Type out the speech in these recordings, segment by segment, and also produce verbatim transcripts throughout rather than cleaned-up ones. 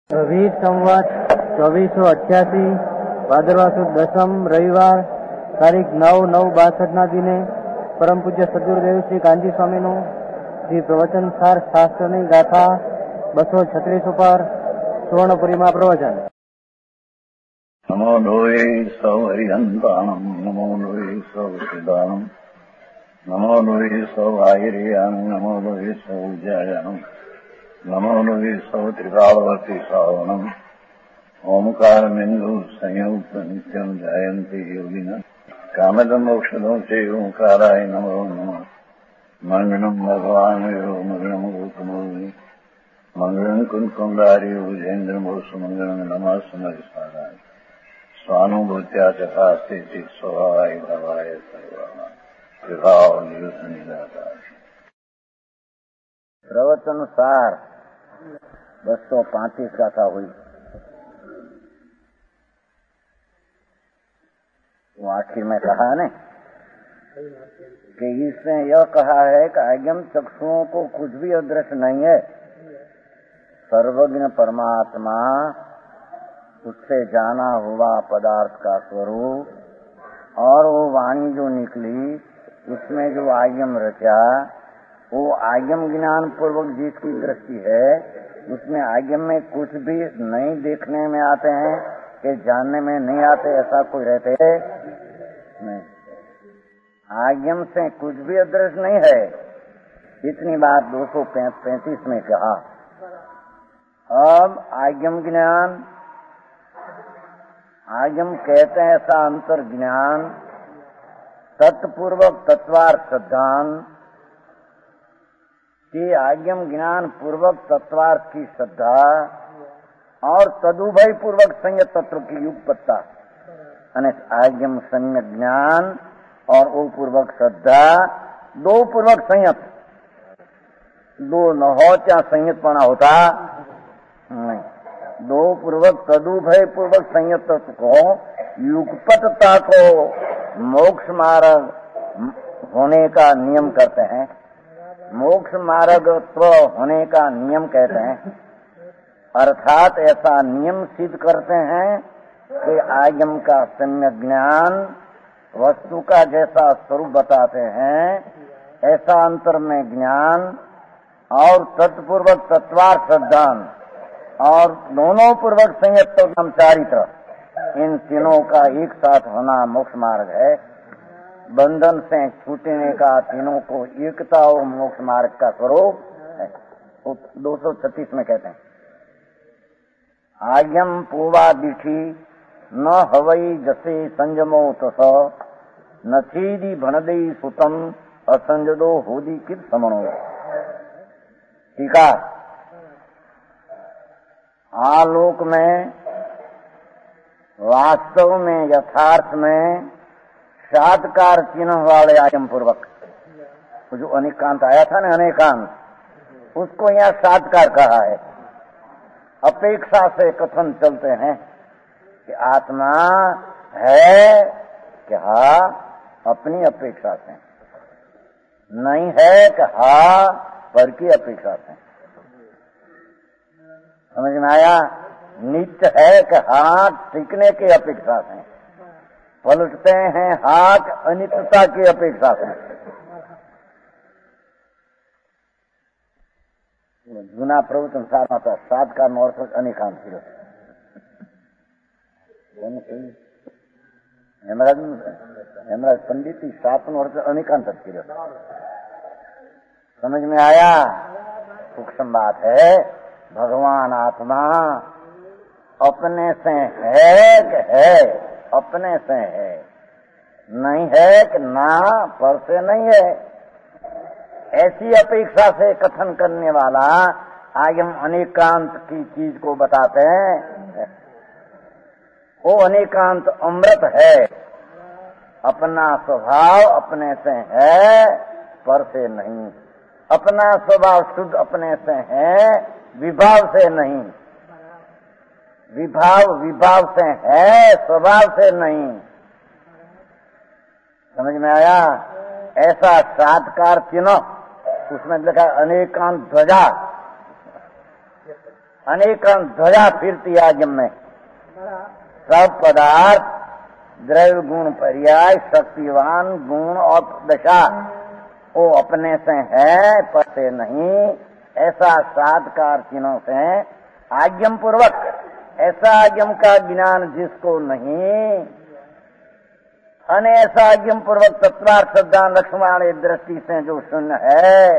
વીર સંવત ચોવીસો અઠ્યાસી ભાદરવા સુદ દસમ રવિવાર તારીખ નવ નવ બાસઠના દિને પરમ પૂજ્ય સદગુરુદેવ શ્રી કાંજી સ્વામીનું શ્રી પ્રવચન સાર શાસ્ત્રની ગાથા બસો છત્રીસ ઉપર સુવર્ણપુરીમાં પ્રવચન. નમો લોહે સૌ હરિહંતાણમ નમો લોહે સૌ સિદ્ધાણમ નમો લોહે સૌ આયર્યાણમ નમો લોહે સૌ જયાણમ નમો લોહે સૌ ત્રિકાળવતી શ્રાવણમ ઓમકાર બિંદુ સંયુક્ત નિત્યમ જયંતિ યોગિન કામદ મોક્ષદો છે ઓંકારાય નમો નમઃ. મંગળમ ભગવાન મંગળમ ગૌતમોની મંગળમ કુંકુંડારી ભુજેન્દ્રમોષ મંગળમ નમઃ સમરિસારાય સ્વાનુભૂત્યા ચકાસ્તે સ્વભાવાય ભવાય સર્વાના વિભાવ નિયુત નિરાકાર. प्रवचन सार बसो पैंतीस गाथा हुई. वो आखिर में कहा ने कि इसने यह कहा है कि आगम चक्षुओं को कुछ भी अदृश्य नहीं है. सर्वज्ञ परमात्मा उससे जाना हुआ पदार्थ का स्वरूप और वो वाणी जो निकली उसमें जो आगम रचा वो आगम ज्ञान पूर्वक जिसकी दृष्टि है उसमें आगम में कुछ भी नहीं देखने में आते हैं कि जानने में नहीं आते, ऐसा कोई रहते है नहीं. आगम से कुछ भी अदृश्य नहीं है. इतनी बात दो सौ पैंतीस में कहा. अब आगम ज्ञान आगम कहते हैं ऐसा अंतर ज्ञान तत्पूर्वक तत्वार्थ सिद्धांत कि आगम ज्ञान पूर्वक तत्वार्थ की श्रद्धा और तदुभय पूर्वक संयत तत्व की युगपत्ता અને आगम सम्यक ज्ञान और वो पूर्वक श्रद्धा दो पूर्वक संयत दो न हो क्या संयतपना होता नहीं. दो पूर्वक तदुभय पूर्वक संयत तत्व को युगपत्ता को मोक्ष मार्ग होने का नियम करते हैं. मोक्ष मार्गत्व होने का नियम कहते हैं. अर्थात ऐसा नियम सिद्ध करते हैं कि आगम का सम्यक ज्ञान वस्तु का जैसा स्वरूप बताते हैं ऐसा अंतर में ज्ञान और तत्पूर्वक तत्वार्थ सिद्धांत और दोनों पूर्वक संयत नाम चारित्र इन तीनों का एक साथ होना मोक्ष मार्ग है. बंधन से छूटने का तीनों को एकता और मोक्ष मार्ग का स्वरूप है. दो सौ छत्तीस में कहते हैं आगम पूवा दिठी न हवई जसे संजमो तस नथीदी भणदई सुतम असंजदो होदी कित समणो. ठीक है. आलोक में वास्तव में यथार्थ में साधकार चिन्ह वाले आगम पूर्वक जो अनेकांत आया था ना अनेकांत उसको यहाँ साधकार कहा है. अपेक्षा से कथन चलते हैं कि आत्मा है क्या अपनी अपेक्षा से नहीं है क्या पर की अपेक्षा से. समझ में आया. नित्य है कि हाथ टिकने की अपेक्षा से पलटते हैं हाथ अनित्यता की अपेक्षा से. जूना प्रवचन सारा था साधकार નો અર્થ અનેકાંત કર્યો. हेमराज हेमराज पंडित सात નો अर्थ अनेकांत કર્યો. समझ में आया. सूक्ष्म बात है. भगवान आत्मा अपने से है कि है अपने से है नहीं है कि ना पर से नहीं है. ऐसी अपेक्षा से कथन करने वाला आगम अनेकांत की चीज को बताते हैं. वो अनेकांत अमृत है. अपना स्वभाव अपने से है पर से नहीं. अपना स्वभाव शुद्ध अपने से है विभाव से नहीं. विभाव विभाव से है स्वभाव से नहीं. समझ में आया. ऐसा साधकार चिन्ह उसमें लिखा अनेकांत ध्वजा अनेक ध्वजा फिरती आगम में। सब पदार्थ द्रव्य गुण पर्याय शक्तिवान गुण और दशा वो अपने से है पर से नहीं, ऐसा साधकार चिन्हों से आज्ञम पूर्वक, ऐसा आज्ञम का ज्ञान जिसको नहीं, अने ऐसा आज्ञम पूर्वक तत्वार्थ श्रद्धा लक्ष्मण दृष्टि से जो शून्य है।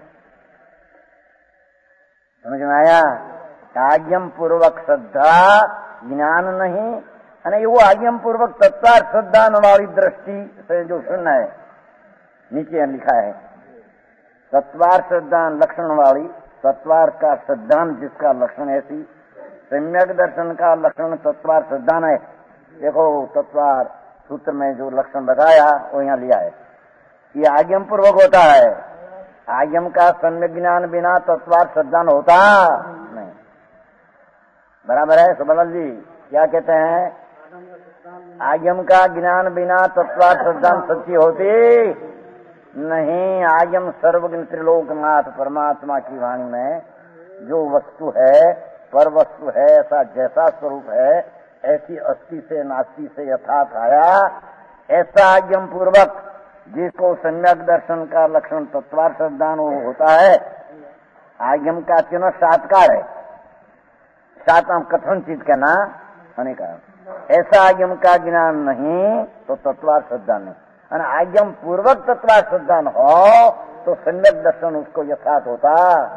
समझ में आया? आज्ञम पूर्वक श्रद्धा ज्ञान नहीं, अने वो आज्ञम पूर्वक तत्वार्थ श्रद्धा वाली दृष्टि से जो शून्य है। नीचे लिखा है तत्वार्थ श्रद्धा लक्षण वाली, तत्वार्थ का श्रद्धान जिसका लक्षण ऐसी, सम्यक दर्शन का लक्षण तत्वार्थ श्रद्धान है। देखो तत्वार्थ सूत्र में जो लक्षण लगाया वो यहाँ लिया है। ये आज्ञम पूर्वक होता है। आज्ञम का सम्यक ज्ञान बिना तत्वार्थ श्रद्धान होता नहीं। बराबर है सुबलाल जी? क्या कहते हैं? आज्ञम का ज्ञान बिना तत्वार्थ श्रद्धान सच्ची होती नहीं। आज्ञम सर्वज्ञ त्रिलोकनाथ परमात्मा की वाणी में जो वस्तु है, पर वस्तु है, ऐसा जैसा स्वरूप है, ऐसी अस्थि से नास्ति से यथार्थ आया, ऐसा आज्ञम पूर्वक जिसको सम्यक दर्शन का लक्षण तत्वार्थ श्रद्धान होता है। आज्ञम का चिन्ह सातकार है। सातम कथन चीज का ना होने का, ऐसा आज्ञम का ज्ञान नहीं तो तत्वार्थ श्रद्धा नहीं, और आज्ञम पूर्वक तत्वार्थ श्रद्धा हो तो सम्यक दर्शन उसको यथार्थ होता।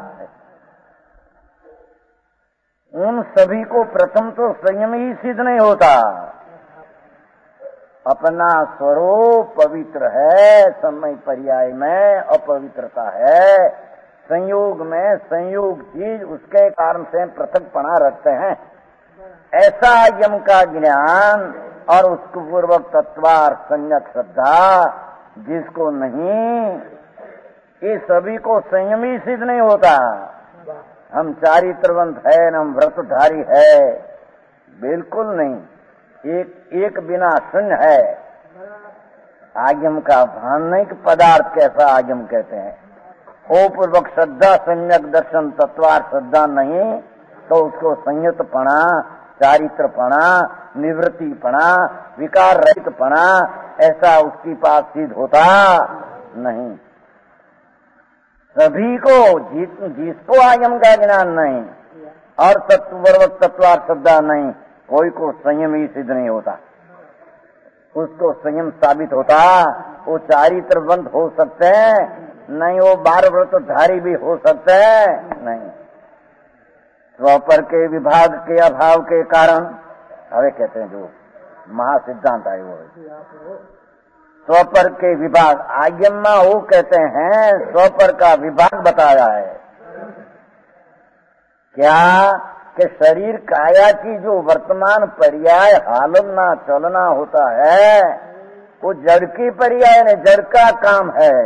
उन सभी को प्रथम तो संयम ही सिद्ध नहीं होता। अपना स्वरूप पवित्र है, समय पर्याय में अपवित्रता है, संयोग में संयोग चीज उसके कारण से पृथकपना रखते हैं। ऐसा यम का ज्ञान और उसको पूर्वक तत्वार्थ सम्यक श्रद्धा जिसको नहीं, ये सभी को संयमी सिद्ध नहीं होता। हम चारित्रवंत है न हम व्रतधारी है, बिल्कुल नहीं। एक एक बिना शून्य है। आज्ञम का भान नहीं कि पदार्थ कैसा आज्ञम कहते हैं। ओ पूर्वक श्रद्धा सम्यक दर्शन तत्वार्थ श्रद्धा नहीं तो उसको संयतपणा, चारित्रपणा, निवृत्तिपणा, विकार रहितपणा ऐसा उसकी पास सिद्ध होता नहीं। सभी को जिस, जिसको आगम का ज्ञान नहीं और तत्वपूर्वक तत्वार्थ श्रद्धा नहीं, कोई को संयम ही सिद्ध नहीं होता। उसको संयम साबित होता। वो चारित्रवंत हो सकते हैं नहीं, वो बार व्रतधारी भी हो सकते हैं नहीं। स्वपर के विभाग के अभाव के कारण हवे कहते हैं जो महासिद्धांत आए वो स्वपर के विभाग आज्ञमा वो कहते हैं स्वपर का विभाग बताया है। क्या कि शरीर काया की जो वर्तमान पर्याय हालना चलना होता है वो जड़ की पर्याय ने जड़ का काम है।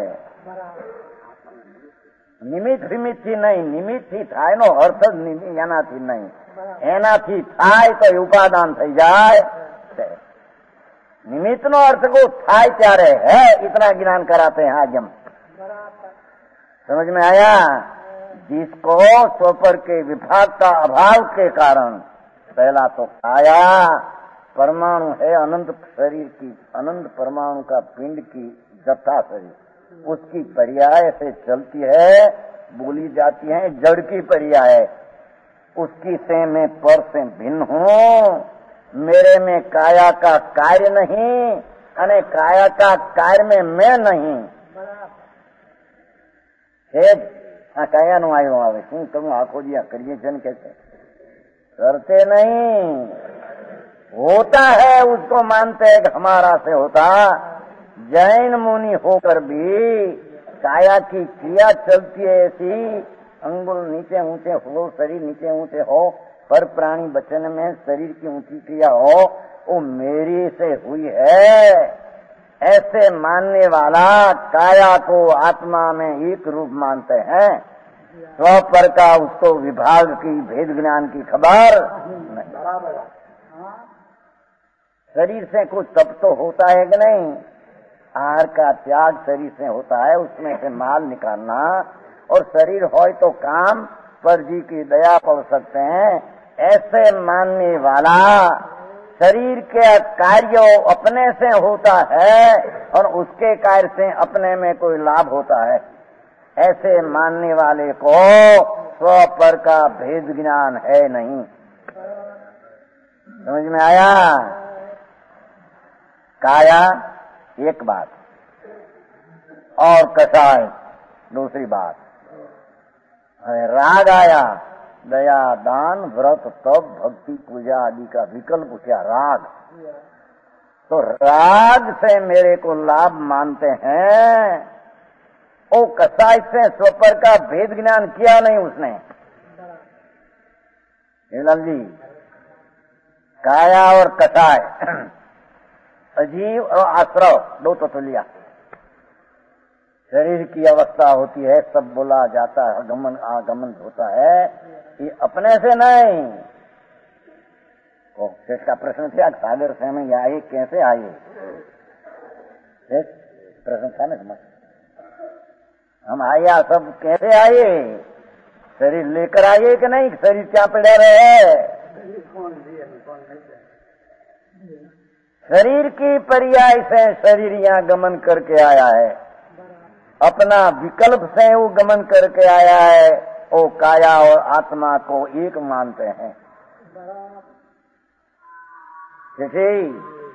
નિમિત્ત નિમિત્તથી નહીં, નિમિત્તથી થાય નો અર્થ જ એનાથી નહીં, એનાથી થાય તો ઉપાદાન થઈ જાય। નિમિત્તનો अर्थ को થાય ત્યારે है, इतना ज्ञान कराते हैं आजम। समझ में आया? जिसको स्वपर के विभाग का अभाव के कारण पहला तो काया परमाणु है, अनंत शरीर की, अनंत परमाणु का पिंड की जथा शरीर, उसकी पर्याय से चलती है, बोली जाती है, जड़ की पर्याय। उसकी से मैं पर से भिन्न हूँ, मेरे में काया का कार्य नहीं, अने काया का कार्य में मैं नहीं। आ काया नु आयो आवे शू तुम आखो दिया करिए जन कैसे करते नहीं, होता है उसको मानते हैं कि हमारा से होता। जैन मुनि होकर भी काया की क्रिया चलती है ऐसी, अंगुल नीचे ऊंचे हो, शरीर नीचे ऊंचे हो, पर प्राणी वचन में शरीर की ऊंची क्रिया हो, वो मेरी से हुई है। ऐसे मानने वाला काया को आत्मा में एक रूप मानते हैं। स्वपर का उसको विभाग की भेद ज्ञान की खबर नहीं। शरीर से कुछ तप तो होता है कि नहीं? आहार का त्याग शरीर से होता है, उसमें से माल निकालना, और शरीर हो तो काम पर जी की दया पड़ सकते हैं, ऐसे मानने वाला शरीर के कार्य अपने से होता है और उसके कार्य से अपने में कोई लाभ होता है, ऐसे मानने वाले को स्व पर का भेद ज्ञान है नहीं। समझ में आया? काया एक बात और कषाय दूसरी बात। राग आया, दया दान व्रत तप भक्ति पूजा आदि का विकल्प क्या? राग। तो राग से मेरे को लाभ मानते हैं, ओ कषाय से स्वपर का भेद ज्ञान किया नहीं उसने। लाल जी, काया और कषाय, अजीव और आश्रव दो तत्व लिया। शरीर की अवस्था होती है, सब बोला जाता है, गमन आगमन होता है, ये अपने से नहीं। तो शेष का प्रश्न था, सागर से में आए कैसे आए? प्रश्न था ना, हम आया सब कैसे आए? शरीर लेकर आए कि नहीं? शरीर क्या पड़ा रहे? शरीर की पर्याय से शरीर यहाँ गमन करके आया है, अपना विकल्प से वो गमन करके आया है। वो काया और आत्मा को एक मानते हैं। ठीक,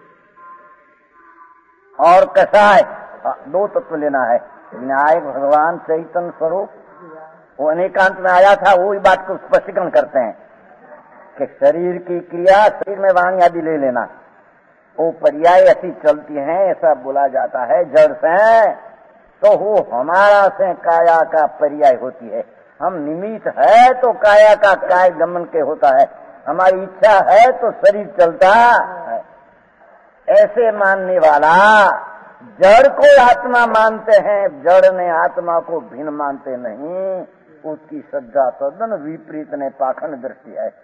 और कषाय दो तत्व लेना है। विनायक भगवान चैतन्य स्वरूप वो अनेकांत में आया था, वो ही बात को स्पष्टीकरण करते हैं कि शरीर की क्रिया, शरीर में वाणी आदि ले लेना, वो पर्याय ऐसी चलती हैं, ऐसा बोला जाता है जड़ से, तो वो हमारा से काया का पर्याय होती है। हम निमित्त है तो काया का काय गमन के होता है, हमारी इच्छा है तो शरीर चलता है। ऐसे मानने वाला जड़ को आत्मा मानते हैं, जड़ ने आत्मा को भिन्न मानते नहीं, उसकी श्रद्धा तद्दन विपरीत ने पाखंड दृष्टि है।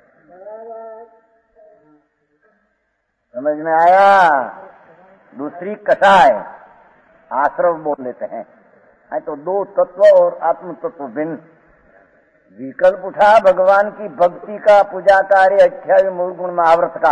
समझ में आया? दूसरी कषाय, आश्रव बोल लेते हैं, है तो दो तत्व और आत्म तत्व भिन्न। विकल्प उठा भगवान की भक्ति का, पूजा कार्य, अध्याय मूल गुण महाव्रत का।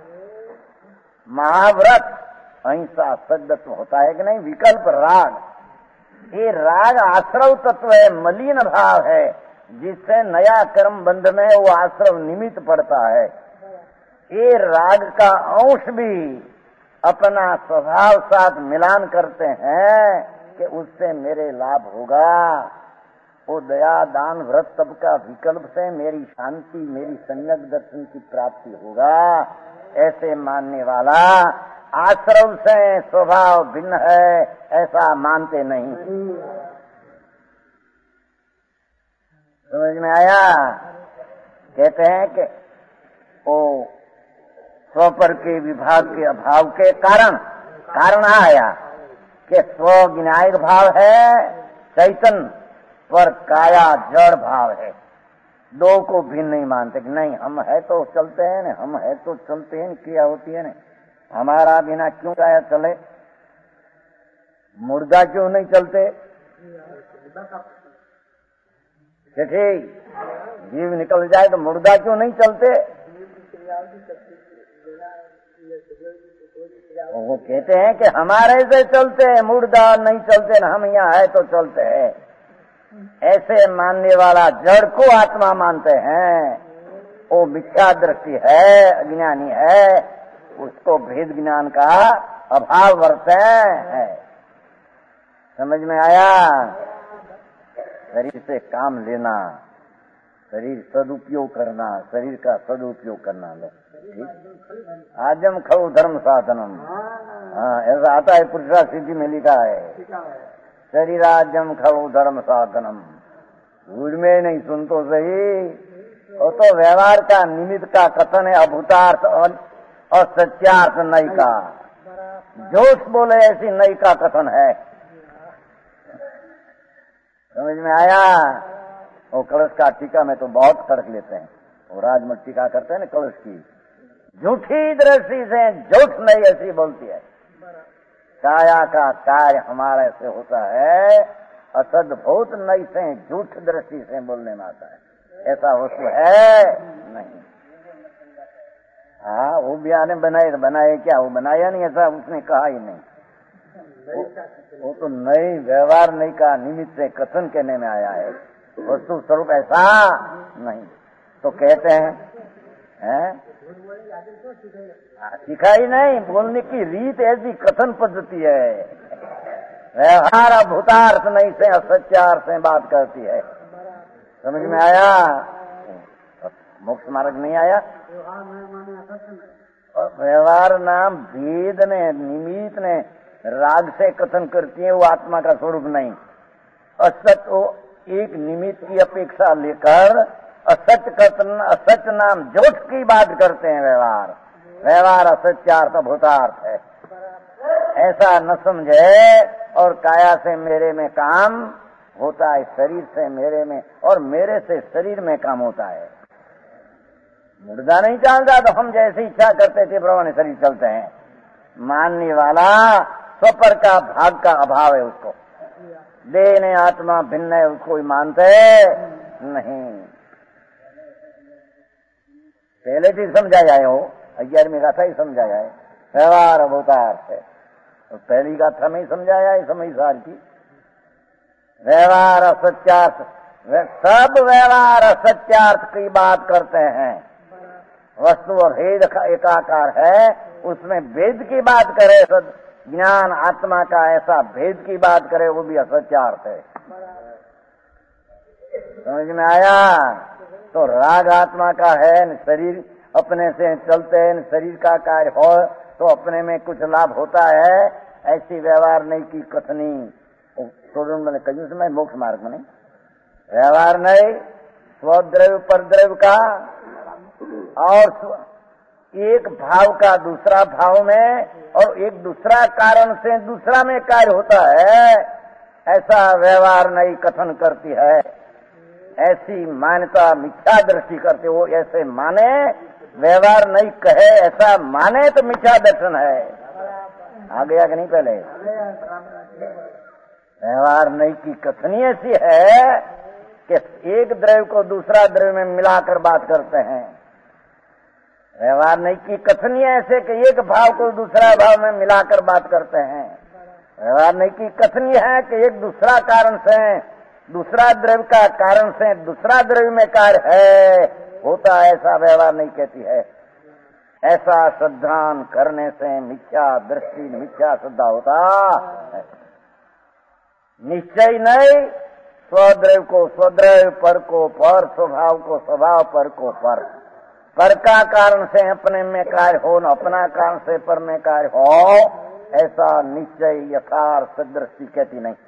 महाव्रत अहिंसा सद्दत्व होता है कि नहीं? विकल्प राग, ये राग आश्रव तत्व है, मलिन भाव है, जिससे नया कर्म बंध में वो आश्रव निमित्त पड़ता है। ये राग का अंश भी अपना स्वभाव साथ मिलान करते हैं कि उससे मेरे लाभ होगा, वो दया दान व्रत तप का विकल्प से मेरी शांति, मेरी सम्यक दर्शन की प्राप्ति होगा। ऐसे मानने वाला आश्रव से स्वभाव भिन्न है, ऐसा मानते नहीं। समझ में आया? कहते हैं कि वो स्वपर के विभाग के अभाव के कारण कारण आया कि स्व विनायक भाव है चैतन्य, पर काया जड़ भाव है। दो को भिन्न नहीं मानते कि नहीं हम है तो चलते हैं ना, हम है तो चलते हैं, क्रिया होती है ना, हमारा बिना क्यों काया चले? मुर्दा क्यों नहीं चलते? ठीक, जीव निकल जाए तो मुर्दा क्यों नहीं चलते? वो कहते हैं कि हमारे से चलते हैं, मुर्दा नहीं चलते ना, हम यहाँ है तो चलते हैं। ऐसे मानने वाला जड़ को आत्मा मानते हैं, वो मिथ्या दृष्टि है, अज्ञानी है, उसको भेद ज्ञान का अभाव वर्ते है। समझ में आया? शरीर से काम लेना, शरीर सदुपयोग करना, शरीर का सदुपयोग करना। लो ठीक, आजम खो धर्म साधनम, हाँ ऐसा आता है, पुरुषा सिद्धि में लिखा है, शरीराजम खो धर्म साधनम। भूल में नहीं सुन तो सही, वो तो व्यवहार का निमित्त का कथन है, अभूतार्थ और, और सत्यार्थ नई का। जोश बोले ऐसी नई का कथन है। समझ में आया? वो कलश का टीका में तो बहुत तर्क लेते हैं, वो राजमठ टीका करते हैं ना कलश की, झूठी दृष्टि से झूठ नहीं ऐसी बोलती है। काया का कार्य हमारे से होता है, असद भूत नई से झूठ दृष्टि से बोलने में आता है। ऐसा वस्तु है नहीं। हाँ, वो भी आने बनाए तो बनाए क्या, वो बनाया नहीं, ऐसा उसने कहा ही नहीं। वो, वो तो नई व्यवहार नहीं का निमित्त से कथन कहने में आया है, वस्तु स्वरूप ऐसा नहीं। तो कहते हैं, हैं? सिखाई नहीं, बोलने की रीत ऐसी कथन पद्धति है। व्यवहार भूतार्थ नहीं से असत्यार्थ से बात करती है। समझ में आया? मोक्ष मार्ग नहीं आया। व्यवहार नाम भेद ने निमित्त ने राग से कथन करती है, वो आत्मा का स्वरूप नहीं। असत वो एक निमित्त की अपेक्षा लेकर असत्य कथन, असत्य नाम जोट की बात करते हैं। व्यवहार व्यवहार असत्यार्थ भूतार्थ है, ऐसा न समझे। और काया से मेरे में काम होता है, शरीर से मेरे में, और मेरे से शरीर में काम होता है। मुर्दा नहीं चलता तो हम जैसी इच्छा करते थे प्रमाण शरीर चलते हैं। मानने वाला स्वपर का भाग का अभाव है, उसको देह ने आत्मा भिन्न है, उसको ही मानते नहीं। पहले चीज समझाया है, वो ग्यारहवीं गाथा ही समझाया है। व्यवहार अवतार है, तो पहली गाथा में ही समझाया है समय सार की। व्यवहार असत्यार्थ, सब व्यवहार असत्यार्थ की बात करते हैं। वस्तु और भेद का एकाकार है, उसमें भेद की बात करे, ज्ञान आत्मा का ऐसा भेद की बात करे, वो भी असत्यार्थ है। समझ में आया? तो राग आत्मा का है, शरीर अपने से चलते हैं, शरीर का कार्य हो तो अपने में कुछ लाभ होता है, ऐसी व्यवहार नहीं की कथनी। मैंने कहीं समय मोक्ष मार्ग में नहीं व्यवहार नहीं, स्वद्रव्य परद्रव्य का और एक भाव का दूसरा भाव में, और एक दूसरा कारण से दूसरा में कार्य होता है, ऐसा व्यवहार नहीं कथन करती है। ऐसी मान्यता मिथ्या दृष्टि करते हो, ऐसे माने व्यवहार नहीं कहे, ऐसा माने तो मिथ्या दर्शन है। आ गया कि नहीं? पहले व्यवहार नहीं की कथनी ऐसी है कि एक द्रव्य को दूसरा द्रव्य में मिलाकर बात करते हैं। व्यवहार नहीं की कथनी ऐसे कि एक भाव को दूसरा भाव में मिलाकर बात करते हैं। व्यवहार नहीं की कथनी है कि एक दूसरा कारण से, दूसरा द्रव्य का कारण से दूसरा द्रव्य में कार्य है होता, ऐसा व्यवहार नहीं कहती है। ऐसा श्रद्धान करने से मिथ्या दृष्टि, मिथ्या श्रद्धा होता है। निश्चय नहीं, स्वद्रव्य को स्वद्रव्य, पर को पर, स्वभाव को स्वभाव, पर को पर। पर का कारण से अपने में कार्य हो, न अपना कारण से पर में कार्य हो, ऐसा निश्चय यथार्थ दृष्टि कहती नहीं।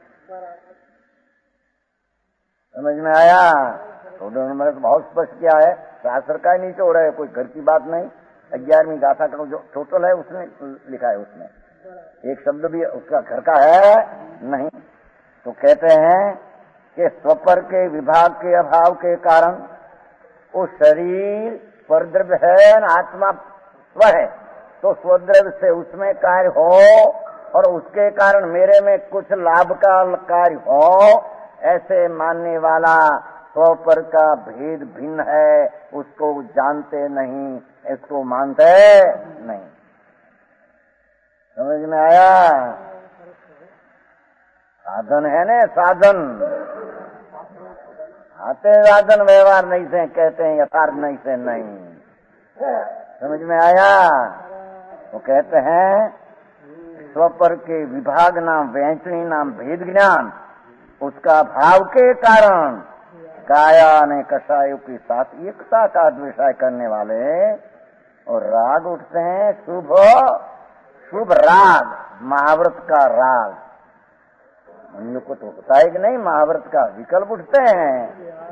समझ में आया? तो मैंने तो बहुत स्पष्ट किया है, शास्त्र का ही नीचे हो रहा है, कोई घर की बात नहीं। ग्यारहवीं गाथा का जो टोटल है उसमें लिखा है, उसमें एक शब्द भी उसका घर का है नहीं। तो कहते हैं कि स्वपर के विभाग के अभाव के कारण वो शरीर परद्रव्य है, आत्मा स्व है, तो स्वद्रव्य से उसमें कार्य हो और उसके कारण मेरे में कुछ लाभ का कार्य हो, ऐसे मानने वाला स्वपर का भेद भिन्न है, उसको जानते नहीं, इसको मानते नहीं। समझ में आया? साधन है ना, साधन आते साधन व्यवहार नहीं से कहते हैं, यथार्थ नहीं से नहीं। समझ में आया? वो कहते हैं स्वपर के विभाग नाम वैंचनी नाम भेद ज्ञान, उसका भाव के कारण काया ने कषायों के साथ एकता का द्वेषाय करने वाले और राग उठते हैं। शुभ शुभ राग, महाव्रत का राग, हम लोग को तो होता है कि नहीं, महाव्रत का विकल्प उठते हैं।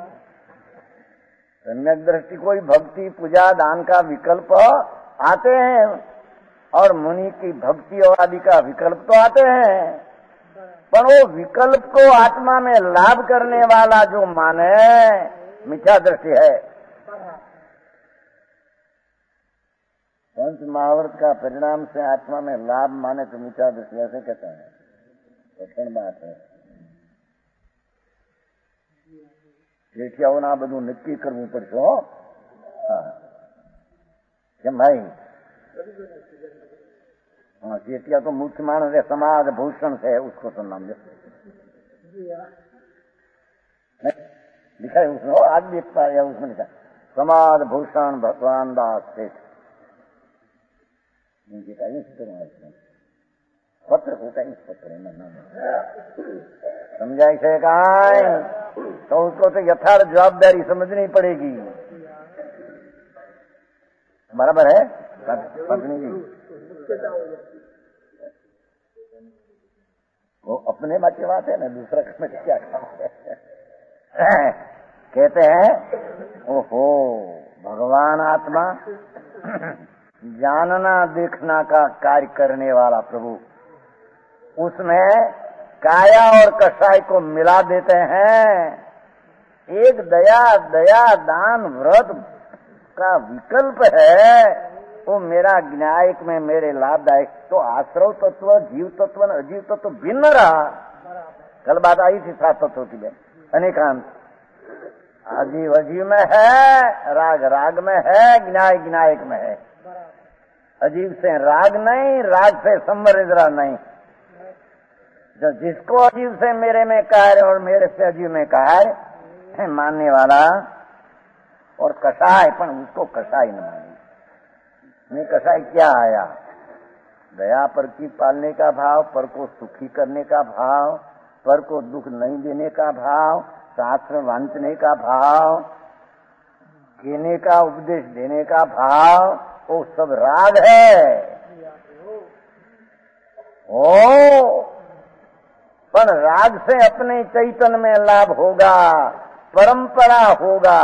सम्यक दृष्टि कोई भक्ति पूजा दान का विकल्प आते हैं, और मुनि की भक्ति और आदि का विकल्प तो आते हैं, पर वो विकल्प को आत्मा में लाभ करने वाला जो माने मिथ्या दृष्टि है। पंच महाव्रत का परिणाम से आत्मा में लाभ माने तो मिथ्या दृष्टि, ऐसे कहते हैं। कठिन बात है। જેઠિયાઓને આ બધું નક્કી કરવું પડશે હો. કેમ ભાઈ? हाँ जेठिया तो मुख्य मानस है, समाज भूषण से है, उसको तो नाम दे लिखा है उसमें, आज भी पाया उसमें लिखा समाज भूषण भगवान दास सेठ पत्र होता है, इस पत्र में नाम समझाई से कहा तो उसको तो यथार्थ जवाबदारी समझनी पड़ेगी। बराबर है पत्नी जी? वो अपने बात की बात है ना, दूसरा में क्या काम है। कहते हैं ओहो भगवान आत्मा जानना देखना का कार्य करने वाला प्रभु, उसमें काया और कषाय को मिला देते हैं। एक दया दया दान व्रत का विकल्प है, वो मेरा ज्ञायक में मेरे लाभदायक। तो आश्रव तत्व जीव तत्व और अजीव तत्व भिन्न रहा। कल बात आई थी सात तत्व की है, अनेकांत अजीव अजीव में है, राग राग में है, ज्ञाय ज्ञायक में है। अजीव से राग नहीं, राग से संवरिद्रा नहीं। जो जिसको अजीव से मेरे में कार्य और मेरे से अजीव में कार्य मानने वाला और कषाय, पर उसको कषाय न माने। में कषाय क्या आया? दया पर की पालने का भाव, पर को सुखी करने का भाव, पर को दुख नहीं देने का भाव, शास्त्र वांचने का भाव, कहने का उपदेश देने का भाव, वो सब राग है। ओ पर राग से अपने चैतन्य में लाभ होगा, परंपरा होगा।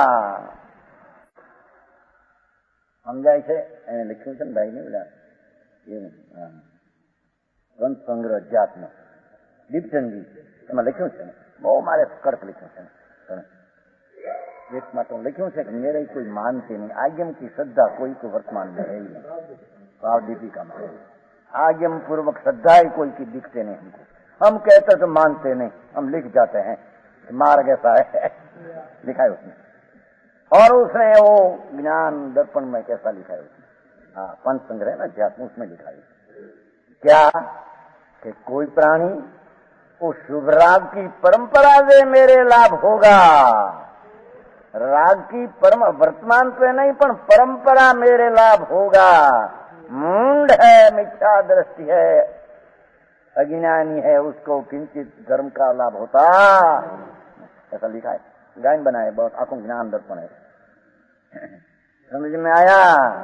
समझाय છે? એને લખ્યું છે ને ભાઈ ને બધા એવું ગ્રંથ સંગ્રહ જાતનો દીપચંદજી એમાં લખ્યું છે, બહુ મારે કડક લખ્યું છે। એકમાં તો લખ્યું છે કે मेरे कोई मानते नहीं, आगम की श्रद्धा कोई को वर्तमान में है ही नहीं। भाव दीपिका में आगम पूर्वक श्रद्धा ही कोई की दिखते नहीं हमको। हम कहते तो मानते नहीं, हम लिख जाते हैं मार्ग ऐसा है, लिखा है उसने। और उसने वो ज्ञान दर्पण में कैसा लिखा है उसने, हाँ पंच संग्रह ना अध्यात्म, उसमें लिखा है क्या कि कोई प्राणी वो शुभ राग की परंपरा से मेरे लाभ होगा। राग की परम वर्तमान पे नहीं पर परंपरा मेरे लाभ होगा। मूंड है, मिथ्या दृष्टि है, अज्ञानी है, उसको किंचित धर्म का लाभ होता, ऐसा लिखा है। गायन बनाए बहुत, आंखों ज्ञान दर्पण है। समझ में आया?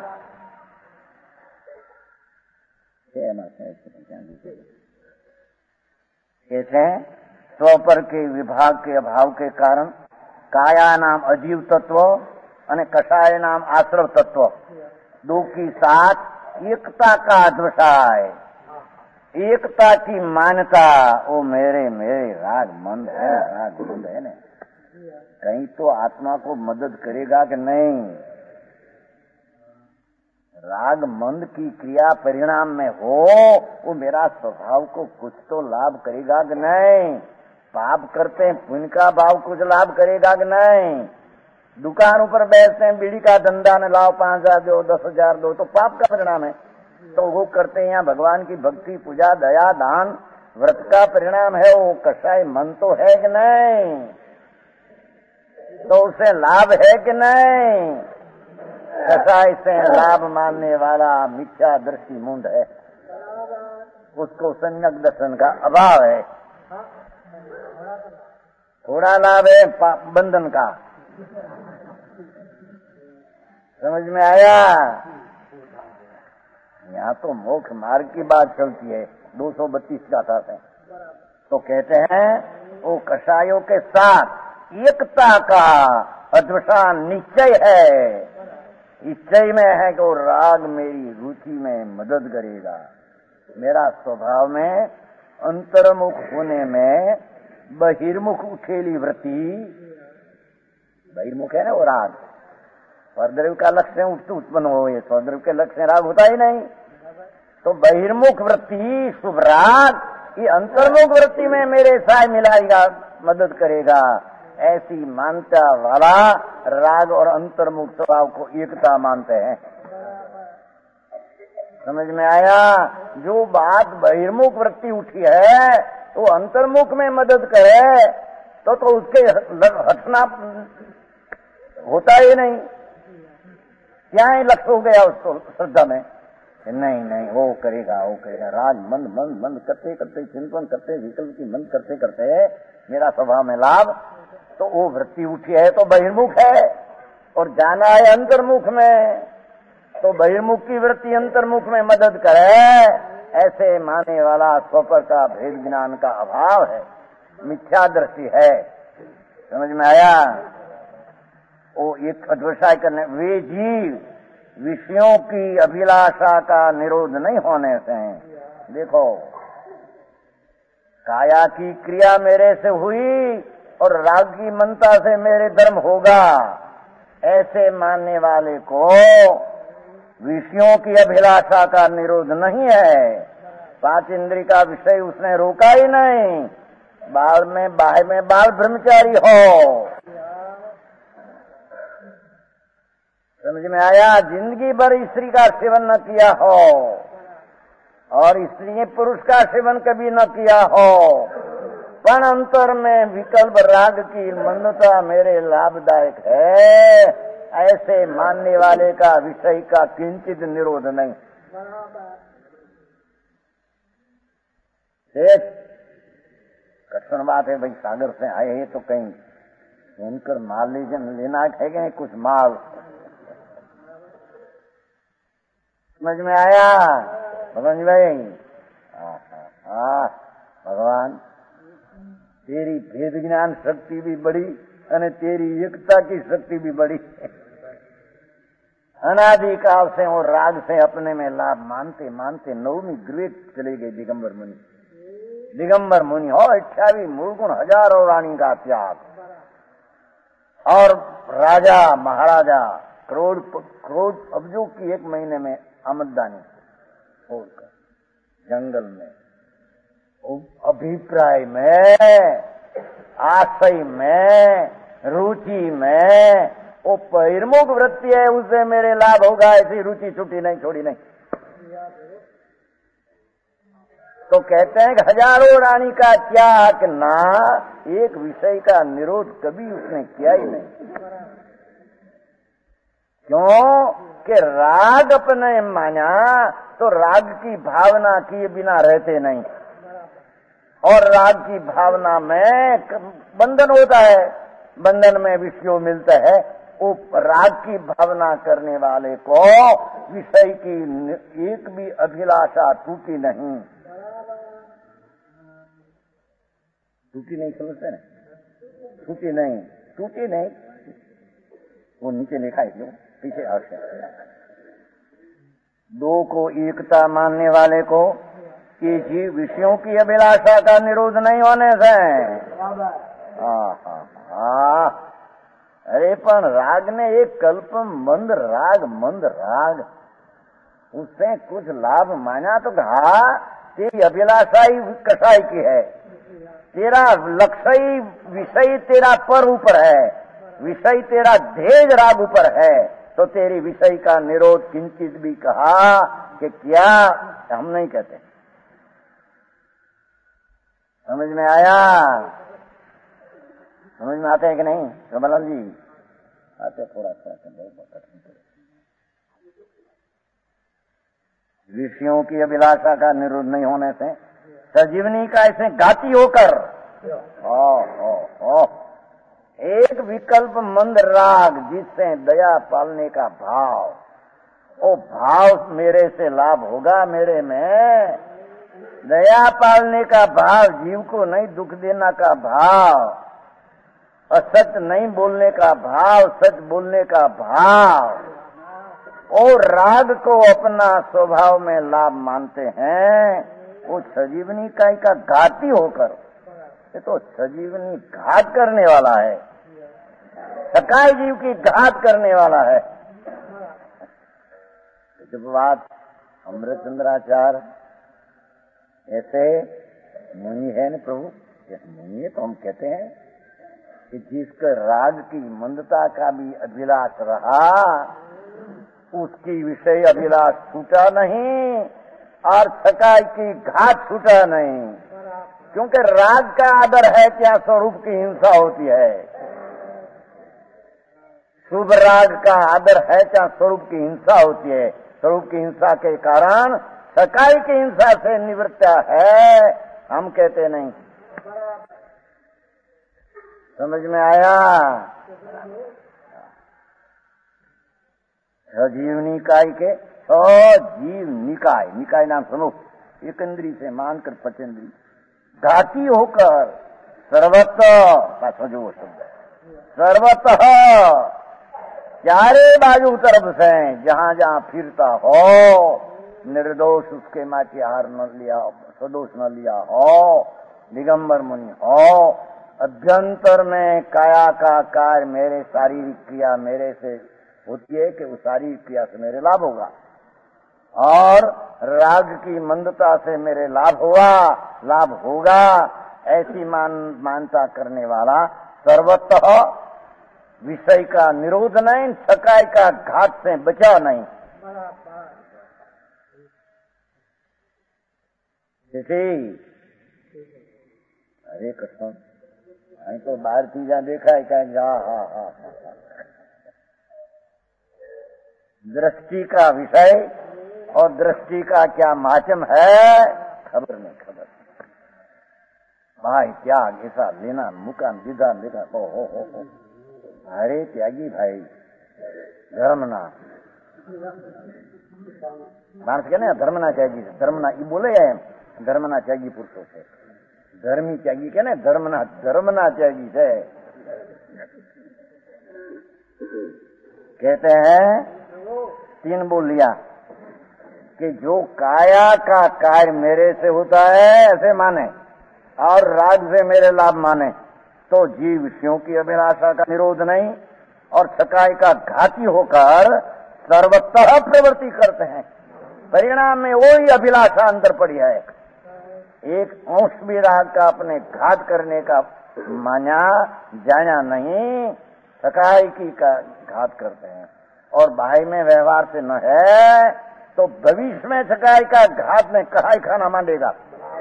कैसे स्व के विभाग के अभाव के कारण काया नाम अजीव तत्व और कषाय नाम आश्रव तत्व दो की साथ एकता का दर्शाए, एकता की मान्यता। वो मेरे मेरे राग मंद है, राग मंद है ना, कहीं तो आत्मा को मदद करेगा कि नहीं? राग मंद की क्रिया परिणाम में हो, वो मेरा स्वभाव को कुछ तो लाभ करेगा कि नहीं? पाप करते हैं, पुण्य का भाव कुछ लाभ करेगा कि नहीं? दुकान ऊपर बैठते हैं, बीड़ी का धंधा न लाओ, पांच हजार दो, दस हजार दो, तो पाप का परिणाम है। तो वो करते हैं यहाँ भगवान की भक्ति पूजा दया दान व्रत का परिणाम है। वो कषाय मन तो है कि नहीं? तो उसे लाभ है कि नहीं? कषाय से लाभ मानने वाला मिथ्या दृष्टि मूंड है, उसको सम्यक दर्शन का अभाव है। थोड़ा लाभ है बंधन का। समझ में आया? यहाँ तो मोक्ष मार्ग की बात चलती है, दो सौ बत्तीस का था है। तो कहते हैं वो कषायों के साथ एकता का अद्वसान निश्चय है। निश्चय में है कि वो राग मेरी रुचि में मदद करेगा। मेरा स्वभाव में अंतर्मुख होने में बहिर्मुख उठेली वृत्ति, बहिर्मुख है ना वो राग, स्वद्रव्य का लक्ष्य उत्पन्न हो, ये स्वद्रव्य के लक्ष्य राग होता ही नहीं। तो बहिर्मुख वृत्ति शुभ राग ये अंतर्मुख वृत्ति में मेरे साय मिलाएगा, मदद करेगा। ऐसी मान्यता वाला राग और अंतर्मुख स्वभाव को एकता मानते हैं। समझ में आया? जो बात बहिर्मुख वृत्ति उठी है तो अंतर्मुख में मदद करे तो तो उसके हटना होता ही नहीं। क्या ही लक्ष्य हो गया उसको श्रद्धा में? नहीं नहीं वो करेगा वो करेगा। राग मंद मंद मंद करते करते, चिंतन करते, विकल्प की मंद करते करते मेरा स्वभाव में लाभ, तो वो वृत्ति उठी है तो बहिर्मुख है, और जाना है अंतर्मुख में तो बहिर्मुख की वृत्ति अंतर्मुख में मदद करे। ऐसे माने वाला स्वपर का भेद ज्ञान का अभाव है, मिथ्या दृष्टि है। समझ में आया? वो एक अध्यवसाय करने, वे जीव विषयों की अभिलाषा का निरोध नहीं होने से, देखो काया की क्रिया मेरे से हुई और राग की मनता से मेरे धर्म होगा, ऐसे मानने वाले को विषयों की अभिलाषा का निरोध नहीं है। पांच इंद्रिय का विषय उसने रोका ही नहीं। बाल में बाह में बाल ब्रह्मचारी हो। समझ में आया? जिंदगी भर स्त्री का सेवन न किया हो और स्त्री ने पुरुष का सेवन कभी न किया हो, पण अंतर में विकल्प राग की मंदता मेरे लाभदायक है, ऐसे मानने वाले का विषय का किंचित निरोध नहीं। एक कठिन बात है भाई, सागर से आए हैं तो कहीं सुनकर माल लीजिए, लेना है कुछ माल। समझ में आया भगवान भाई? हाँ भगवान, तेरी भेद ज्ञान शक्ति भी बड़ी और तेरी एकता की शक्ति भी बड़ी। अनादि काल से और राग से अपने में लाभ मानते मानते नवमी ग्रेट चले गए दिगंबर मुनि। दिगंबर मुनि हो अठावी मूलगुण हजारों रानी का त्याग, और राजा महाराजा करोड़ करोड़ अब्जों की एक महीने में आमदनी छोड़कर जंगल में, अभिप्राय में, आशय में, रुचि में, वो बहिर्मुख वृत्ति है, उससे मेरे लाभ होगा, ऐसी रुचि छुट्टी नहीं, छोड़ी नहीं। तो कहते हैं कि हजारों रानी का त्याग ना, एक विषय का निरोध कभी उसने किया ही नहीं। क्यों? कि राग अपने माना तो राग की भावना किए बिना रहते नहीं, और राग की भावना में बंधन होता है, बंधन में विषयों मिलता है। वो राग की भावना करने वाले को विषय की एक भी अभिलाषा टूटी नहीं, टूटी नहीं, समझते ना? टूटी नहीं, टूटी नहीं, वो नीचे लिखा है, क्यों पीछे आशा। दो को एकता मानने वाले को कि जीव विषयों की अभिलाषा का निरोध नहीं होने से, अरे पण राग ने एक कल्प मंद राग मंद राग उससे कुछ लाभ माना तो कहा तेरी अभिलाषा ही कसाई की है, तेरा लक्ष्य ही विषय तेरा पर ऊपर है, विषय तेरा ध्येय राग ऊपर है, तो तेरी विषय का निरोध किंचित भी कहा कि क्या, हम नहीं कहते। समझ में आया? समझ में आते हैं कि नहीं रमलाल जी? आते थोड़ा सा विषयों की अभिलाषा का निरोध नहीं होने से सजीवनी का ऐसे गाती होकर ओ, ओ, ओ, एक विकल्प मंद राग जिससे दया पालने का भाव, वो भाव मेरे से लाभ होगा, मेरे में दया पालने का भाव, जीव को नहीं दुख देना का भाव, असत्य नहीं बोलने का भाव, सच बोलने का भाव, और राग को अपना स्वभाव में लाभ मानते हैं, वो सजीवनी काई का घाती होकर, ये तो सजीवनी घात करने वाला है, सकाई जीव की घात करने वाला है। जब बात अमृतचंद्राचार्य ऐसे मुनि है न प्रभु, मुनि है तो हम कहते हैं कि जिसके राग की मंदता का भी अभिलाष रहा, उसकी विषय अभिलाष छूटा नहीं और छकाई की घात छूटा नहीं। क्योंकि राग का आदर है क्या स्वरूप की हिंसा होती है, शुभ राग का आदर है क्या स्वरूप की हिंसा होती है। स्वरूप की हिंसा के कारण छकाई की हिंसा से निवृत्ता है, हम कहते नहीं। समझ में आया? जीव निकाय के छो जीव निकाय, निकाय नाम सुनो, एक इंद्री से मानकर पचेंद्री घाती होकर सर्वतः का सजो शब्द, सर्वतः चारे बाजू तरफ से जहां जहां फिरता हो, निर्दोष उसके माची हार न लिया, सदोष न लिया हो, दिगंबर मुनि हो, अभ्यंतर में काया का कार्य मेरे शारीरिक क्रिया मेरे से होती है कि उस शारीरिक क्रिया से मेरे लाभ होगा, और राग की मंदता से मेरे लाभ हुआ, लाभ होगा, ऐसी मान मानता करने वाला सर्वतः विषय का निरोध नहीं, छकाई का घात से बचा नहीं। अरे कसम, અહીં તો બહાર થી જ્યાં દેખાય ક્યાંક જા હા હા હા दृष्टि का विषय और दृष्टि का क्या माचम है खबर नहीं, खबर भाई त्याग ऐसा लेना मुकान विधान देखा हो हो हो हो अरे त्यागी भाई धर्मना मानस के ना धर्मना त्यागी धर्मना ये बोले है, धर्मना त्यागी पुरुषों से धर्मी त्यागी के ना धर्मना धर्मना त्यागी से कहते हैं। तीन बोल लिया कि जो काया का कार्य मेरे से होता है ऐसे माने और राग से मेरे लाभ माने तो जीव विषयों की अभिलाषा का निरोध नहीं और छकाई का घाती होकर सर्वतः प्रवृत्ति करते हैं। परिणाम में वही अभिलाषा अंदर पड़ी है, एक अंश भी राग का अपने घात करने का माना जाना नहीं, छकाई की का घात करते हैं और बाह्य में व्यवहार से न है तो भविष्य में छकाई का घात में कहाई खाना मांडेगा।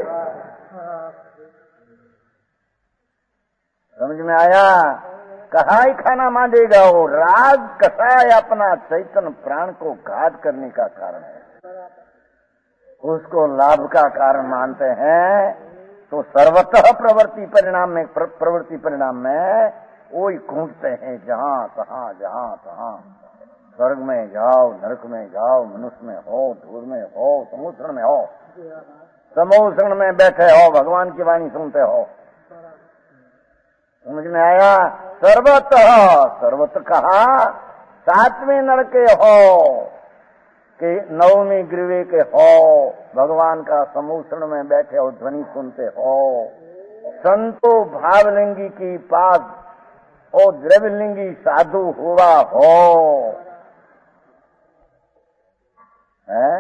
समझ में आया? कहाई खाना मांडेगा। वो राग कसाय अपना चैतन्य प्राण को घात करने का कारण है, उसको लाभ का कारण मानते हैं तो सर्वतः प्रवृत्ति परिणाम में प्रवृत्ति परिणाम में वही घूमते हैं, जहां तहां जहां तहां स्वर्ग में जाओ, नरक में जाओ, मनुष्य में हो, धूल में हो, समुद्र में हो, समुद्र में बैठे हो, भगवान की वाणी सुनते हो। समझ में आया? सर्वतः सर्वतः कहा सातवें नर के हो कि नवमी गृह के हो, भगवान का समुद्र में बैठे हो, ध्वनि सुनते हो, संतो भावलिंगी की पास और द्रव्यलिंगी साधु हुआ हो, है?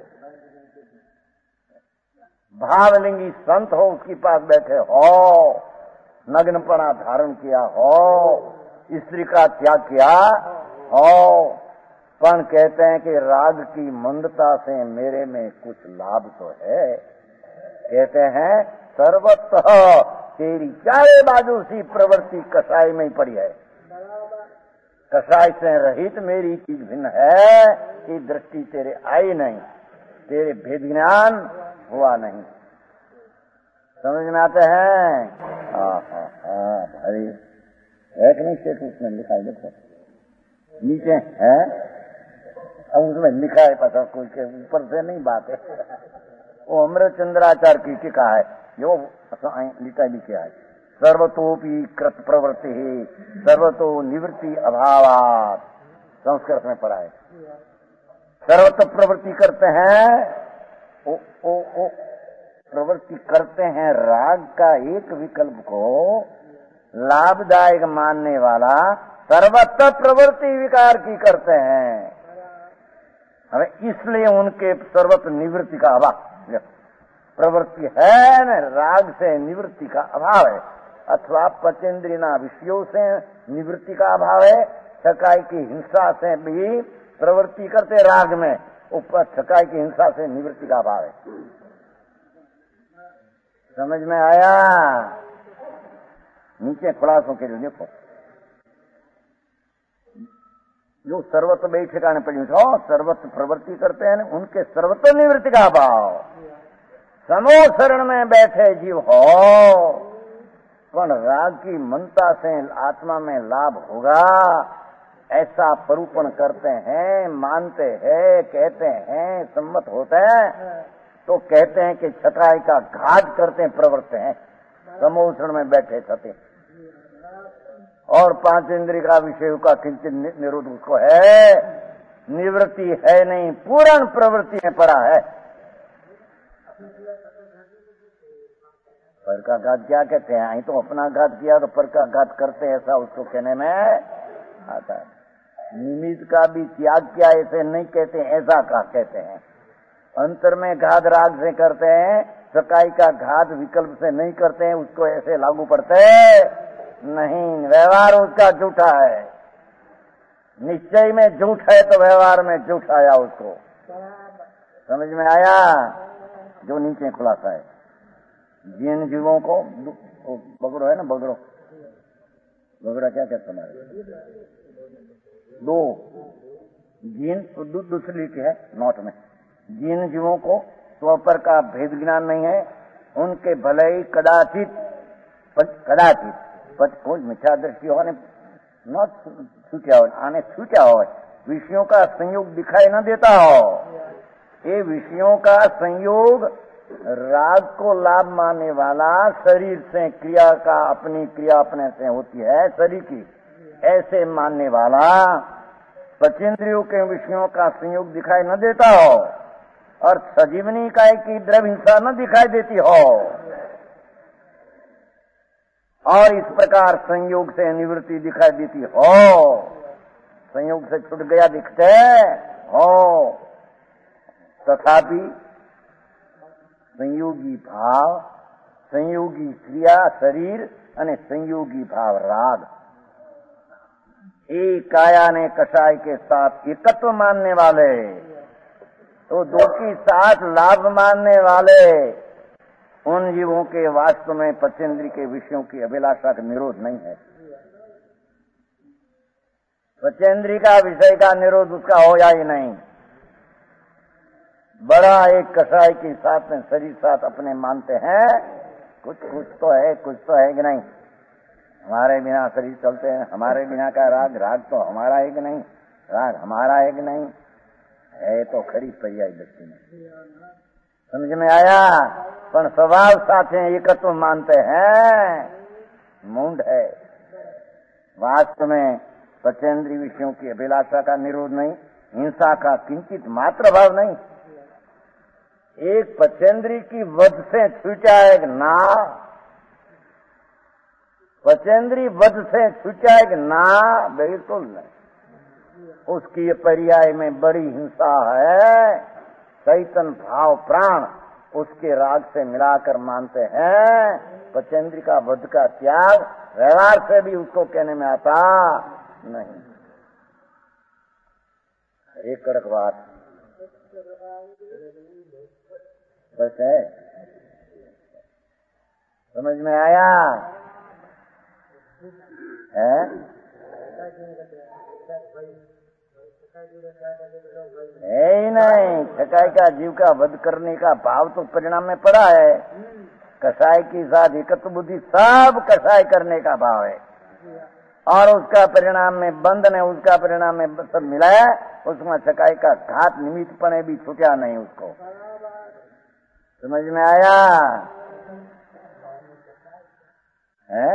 भावलिंगी संत हो उसके पास बैठे हो, नग्नपना धारण किया हो, स्त्री का त्याग किया हो, पण कहते हैं कि राग की मंदता से मेरे में कुछ लाभ तो है। कहते हैं सर्वतः तेरी चारे बाजू सी प्रवृत्ति कसाई में ही पड़ी है, कसाई से रहित मेरी चीज भिन्न है कि दृष्टि तेरे आई नहीं, तेरे भेद ज्ञान हुआ नहीं। समझ में आते हैं? हाँ हाँ हाँ भाई एक नहीं से उसमें लिखा है, देखो नीचे है, अब उसमें लिखा है, पता कोई के ऊपर से नहीं बात है, वो अमृत चंद्राचार्य की टीका है जो लिखा लिखा है। सर्वतोपि कृत प्रवृत्ति ही सर्वतो निवृत्ति अभावात, संस्कृत में पढ़ा है। सर्वतो प्रवृत्ति करते हैं, ओ ओ ओ प्रवृत्ति करते हैं राग का एक विकल्प को लाभदायक मानने वाला सर्वत्र प्रवृत्ति विकार की करते हैं। हमें इसलिए उनके सर्वत्र निवृत्ति का अभाव, प्रवृत्ति है न, राग से निवृत्ति का अभाव है, अथवा पंचेंद्रियना विषयों से निवृत्ति का अभाव है, छकाई की हिंसा से भी प्रवृत्ति करते राग में, ऊपर छकाई की हिंसा से निवृत्ति का अभाव है। समझ में आया? नीचे खुलासों के लिए देखो, जो सर्वत्र बे ठिकाने पड़ी हो, सर्वत्र प्रवृत्ति करते हैं, उनके सर्वत्र निवृत्ति का अभाव। समो शरण में बैठे जीव हो, पण राग की मनता से आत्मा में लाभ होगा ऐसा परूपण करते हैं, मानते हैं, कहते हैं, सम्मत होते हैं, तो कहते हैं कि छटाई का घाट करते हैं, प्रवृत्त हैं, समोषण में बैठे छते, और पांच इंद्रिय का विषय का किंचित निरोध उसको है, निवृत्ति है नहीं, पूर्ण प्रवृत्ति में पड़ा है। पर का घात क्या कहते हैं? आई तो अपना घात किया तो पर का घात करते, ऐसा उसको कहने में आता है। निमित्त का भी त्याग किया ऐसे नहीं कहते, ऐसा का कहते हैं। अंतर में घात राग से करते हैं, सकाई का घात विकल्प से नहीं करते हैं, उसको ऐसे लागू पड़ते नहीं। व्यवहार उसका झूठा है, निश्चय में झूठ है तो व्यवहार में झूठ आया उसको। समझ में आया? जो नीचे खुलासा है, जिन जीवों को बगड़ो है ना, बगड़ो बगड़ा क्या कहते हमारे दो जिन दूसरी लिखी है नोट में, जिन जीवों को स्वपर का भेद ज्ञान नहीं है, उनके भले ही कदाचित कदाचित कोई मिथ्या दृष्टि होने न छूटा हो, आने छूटा हो, विषयों का संयोग दिखाई न देता हो। ये विषयों का संयोग राग को लाभ मानने वाला शरीर से क्रिया का, अपनी क्रिया अपने से होती है शरीर की, ऐसे मानने वाला पंचेंद्रियों के विषयों का संयोग दिखाई न देता हो, और सजीवनी काय की द्रव्य हिंसा न दिखाई देती हो, और इस प्रकार संयोग से निवृत्ति दिखाई देती हो, संयोग से छूट गया दिखते हो, तथापि संयोगी भाव, संयोगी क्रिया शरीर અને संयोगी भाव राग, एक काया ने कषाय के साथ एकत्व मानने वाले, तो दो की साथ लाभ मानने वाले, उन जीवों के वास्तव में पंचेंद्रिय के विषयों की अभिलाषा का निरोध नहीं है। पंचेंद्रिय का विषय का निरोध उसका हो या ही नहीं। बड़ा एक कषाय के साथ में शरीर साथ अपने मानते हैं, कुछ कुछ तो है, कुछ तो है कि नहीं, हमारे बिना शरीर चलते हैं, हमारे बिना का राग, राग तो हमारा है कि नहीं, राग हमारा है कि नहीं, है तो खरी पर्याय दृष्टि में। समझ में आया? पर स्वभाव साथे एकत्व मानते हैं, मूंड है। वास्तव में पंचेंद्रिय विषयों की अभिलाषा का निरोध नहीं, हिंसा का किंचित मात्र भाव नहीं। एक पंचेंद्रिय की वध से छूटा है कि ना, पंचेंद्रिय वध से छूटा है कि ना, बिल्कुल नहीं। उसकी पर्याय में बड़ी हिंसा है, चैतन भाव प्राण उसके राग से मिलाकर मानते हैं। पंचेंद्रिय का वध का त्याग व्यवहार से भी उसको कहने में आता नहीं। एक कड़क बात बस है, समझ में आया है? है ही नहीं, छकाई का जीव का वध करने का भाव तो परिणाम में पड़ा है। कसाई की साथ एकत्व बुद्धि सब कसाई करने का भाव है, और उसका परिणाम में बंधन है, उसका परिणाम में सब मिला है, उसमें छकाई का घात निमित्त पने भी छूटा नहीं उसको। समझ में आया है?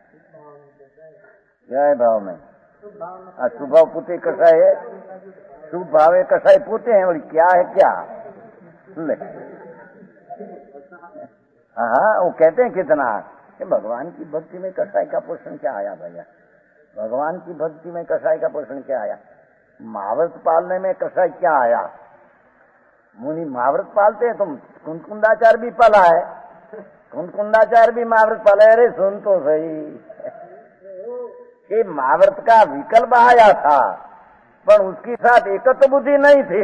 क्या है भाव में? शुभ भाव पुते कसाई है, शुभ भावे कसाई पोते हैं, और क्या है क्या? ले हाँ, वो कहते हैं कितना कि भगवान की भक्ति में कसाई का पोषण क्या आया भैया? भगवान की भक्ति में कसाई का पोषण क्या आया? महाव्रत पालने में कसाई क्या आया? मुनि महाव्रत पालते हैं, तुम कुंकुंदाचार भी पाला है, कुंकुंदाचार्य भी महाव्रत पाले। अरे सुन तो सही, ये महाव्रत का विकल्प आया था पर उसके साथ एकत्व बुद्धि नहीं थी।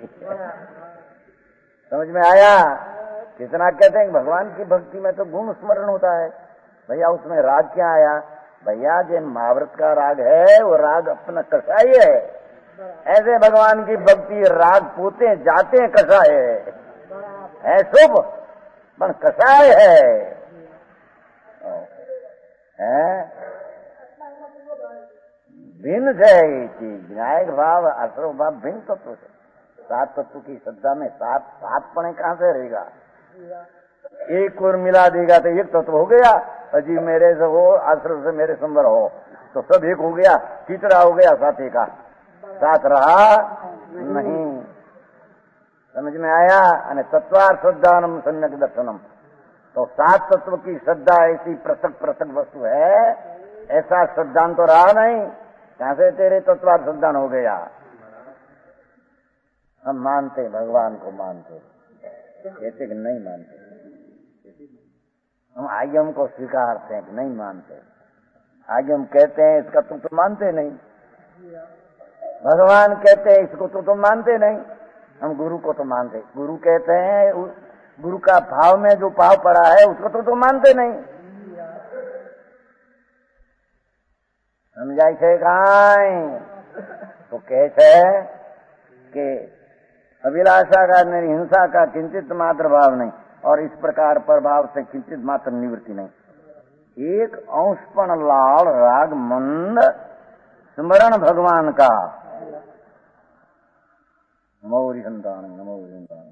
समझ में आया? कितना कहते हैं भगवान की भक्ति में तो गुण स्मरण होता है। भैया उसमें राग क्या आया? भैया जो महाव्रत का राग है वो राग अपना कसाई है। ऐसे भगवान की भक्ति राग पोते जाते कसाय है, शुभ पर कसाय है, है? भिन्न से ये चीज विनायक भाव असर्व भाव भिन्न तत्व से। सात तत्व की श्रद्धा में सात सात पणे कहां से रहेगा? एक और मिला देगा तो एक तत्व हो गया। अजी मेरे से हो, आश्रम से मेरे संबर हो तो सब एक हो गया, तीसरा हो गया साथी का, साथ रहा नहीं। समझ में आया? अने तत्वार श्रद्धानम सम्यक दर्शनम। तो सात तत्व की श्रद्धा ऐसी पृथक पृथक वस्तु है, ऐसा श्रद्धान तो रहा नहीं। कहां से तेरे तत्वार श्रद्धान हो गया? हम मानते भगवान को, मानते कहते कि नहीं मानते। हम आगम को स्वीकारते हैं कि नहीं मानते। आगम कहते हैं इसका तुम तो मानते नहीं, भगवान कहते हैं इसको तो तुम मानते नहीं। हम गुरु को तो मानते। गुरु कहते हैं गुरु का भाव में जो भाव पड़ा है उसको तो तुम मानते नहीं। समझाई छे काई? तो कहते हैं कि अभिलाषा का नहीं, हिंसा का किंचित मात्र भाव नहीं, और इस प्रकार प्रभाव से किंचित मात्र निवृत्ति नहीं। एक अंशपण लाल राग मंद स्मरण भगवान का। नमो हरिहंतान नमो हरिहंतान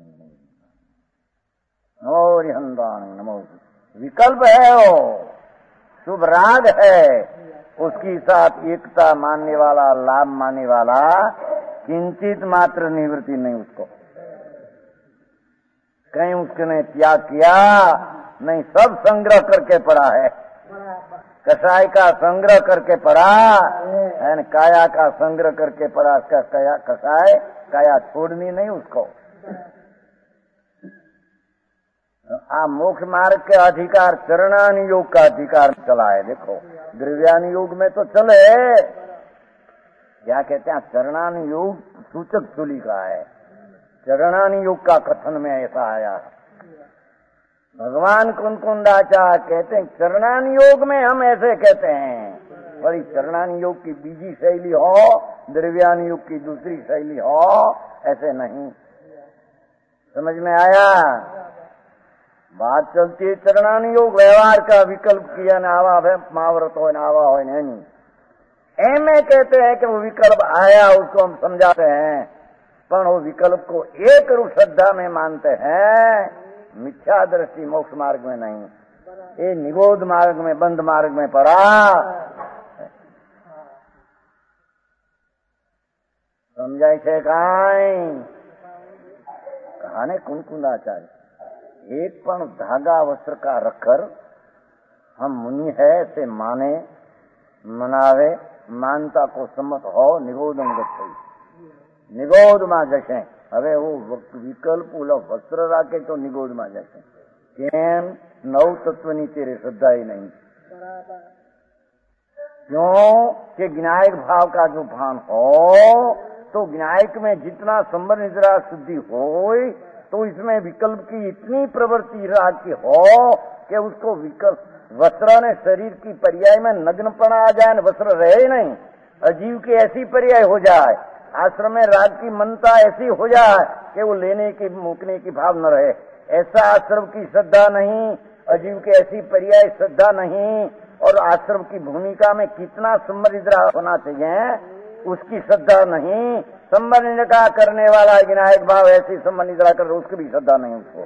नमो हरिहंतान नमो। विकल्प है वो, शुभ राग है, उसकी साथ एकता मानने वाला, लाभ मानने वाला, किंचित मात्र निवृत्ति नहीं उसको। कहीं उसने त्याग किया नहीं, सब संग्रह करके पड़ा है। कसाई का संग्रह करके पड़ा है, काया का संग्रह करके पड़ा। उसका काया कसाय काया छोड़नी नहीं उसको। आ मोक्ष मार्ग के अधिकार चरणानि योग का अधिकार चला है। देखो द्रव्यानि योग में तो चले, क्या कहते हैं चरणानि योग सूचक चुली का है। चरणानि योग का कथन में ऐसा आया। भगवान कुंकुंदाचार्य कहते हैं चरणानि योग में हम ऐसे कहते हैं। बड़ी चरणानि योग की बीजी शैली हो, द्रव्यानि योग की दूसरी शैली हो, ऐसे नहीं। समझ में आया? बात चलती है चरणानि योग व्यवहार का विकल्प किया नावा है, महाव्रत हो नावा हो नहीं। एमे कहते हैं कि वो विकल्प आया, उसको हम समझाते हैं, पर वो विकल्प को एक रूप श्रद्धा में मानते हैं, मिथ्या दृष्टि मोक्ष मार्ग में नहीं। ये निगोध मार्ग में, बंद मार्ग में पड़ा। समझाई छे काई? कहाने कुंकुंदाचार्य एक पण धागा वस्त्र का रखकर हम मुनि है से माने, मनावे, मानता को सम्मत हो, निगोधम गच्छति। निगोध में जशे। હવે वो विकल्प ओला वस्त्र राखे तो निगोध में जशे। केम? नव तत्वनी तेरे श्रद्धा ही नहीं। क्यों कि विनायक भाव का जो भान हो, तो विनायक में जितना संबर निद्रा शुद्धि हो, तो इसमें विकल्प की इतनी प्रवृत्ति राग की हो कि उसको विकल्प वस्त्र ने शरीर की पर्याय में नग्नपना आ जाए, वस्त्र रहे नहीं, अजीव की ऐसी पर्याय हो जाए, आश्रम में राग की मनता ऐसी हो जाए कि वो लेने की मुकने की भाव न रहे। ऐसा आश्रम की श्रद्धा नहीं, अजीव की ऐसी पर्याय श्रद्धा नहीं, और आश्रम की भूमिका में कितना संबंधित होना चाहिए उसकी श्रद्धा नहीं। संबंधित करने वाला विनायक भाव ऐसी संबंधित कर, उसकी भी श्रद्धा नहीं उसको।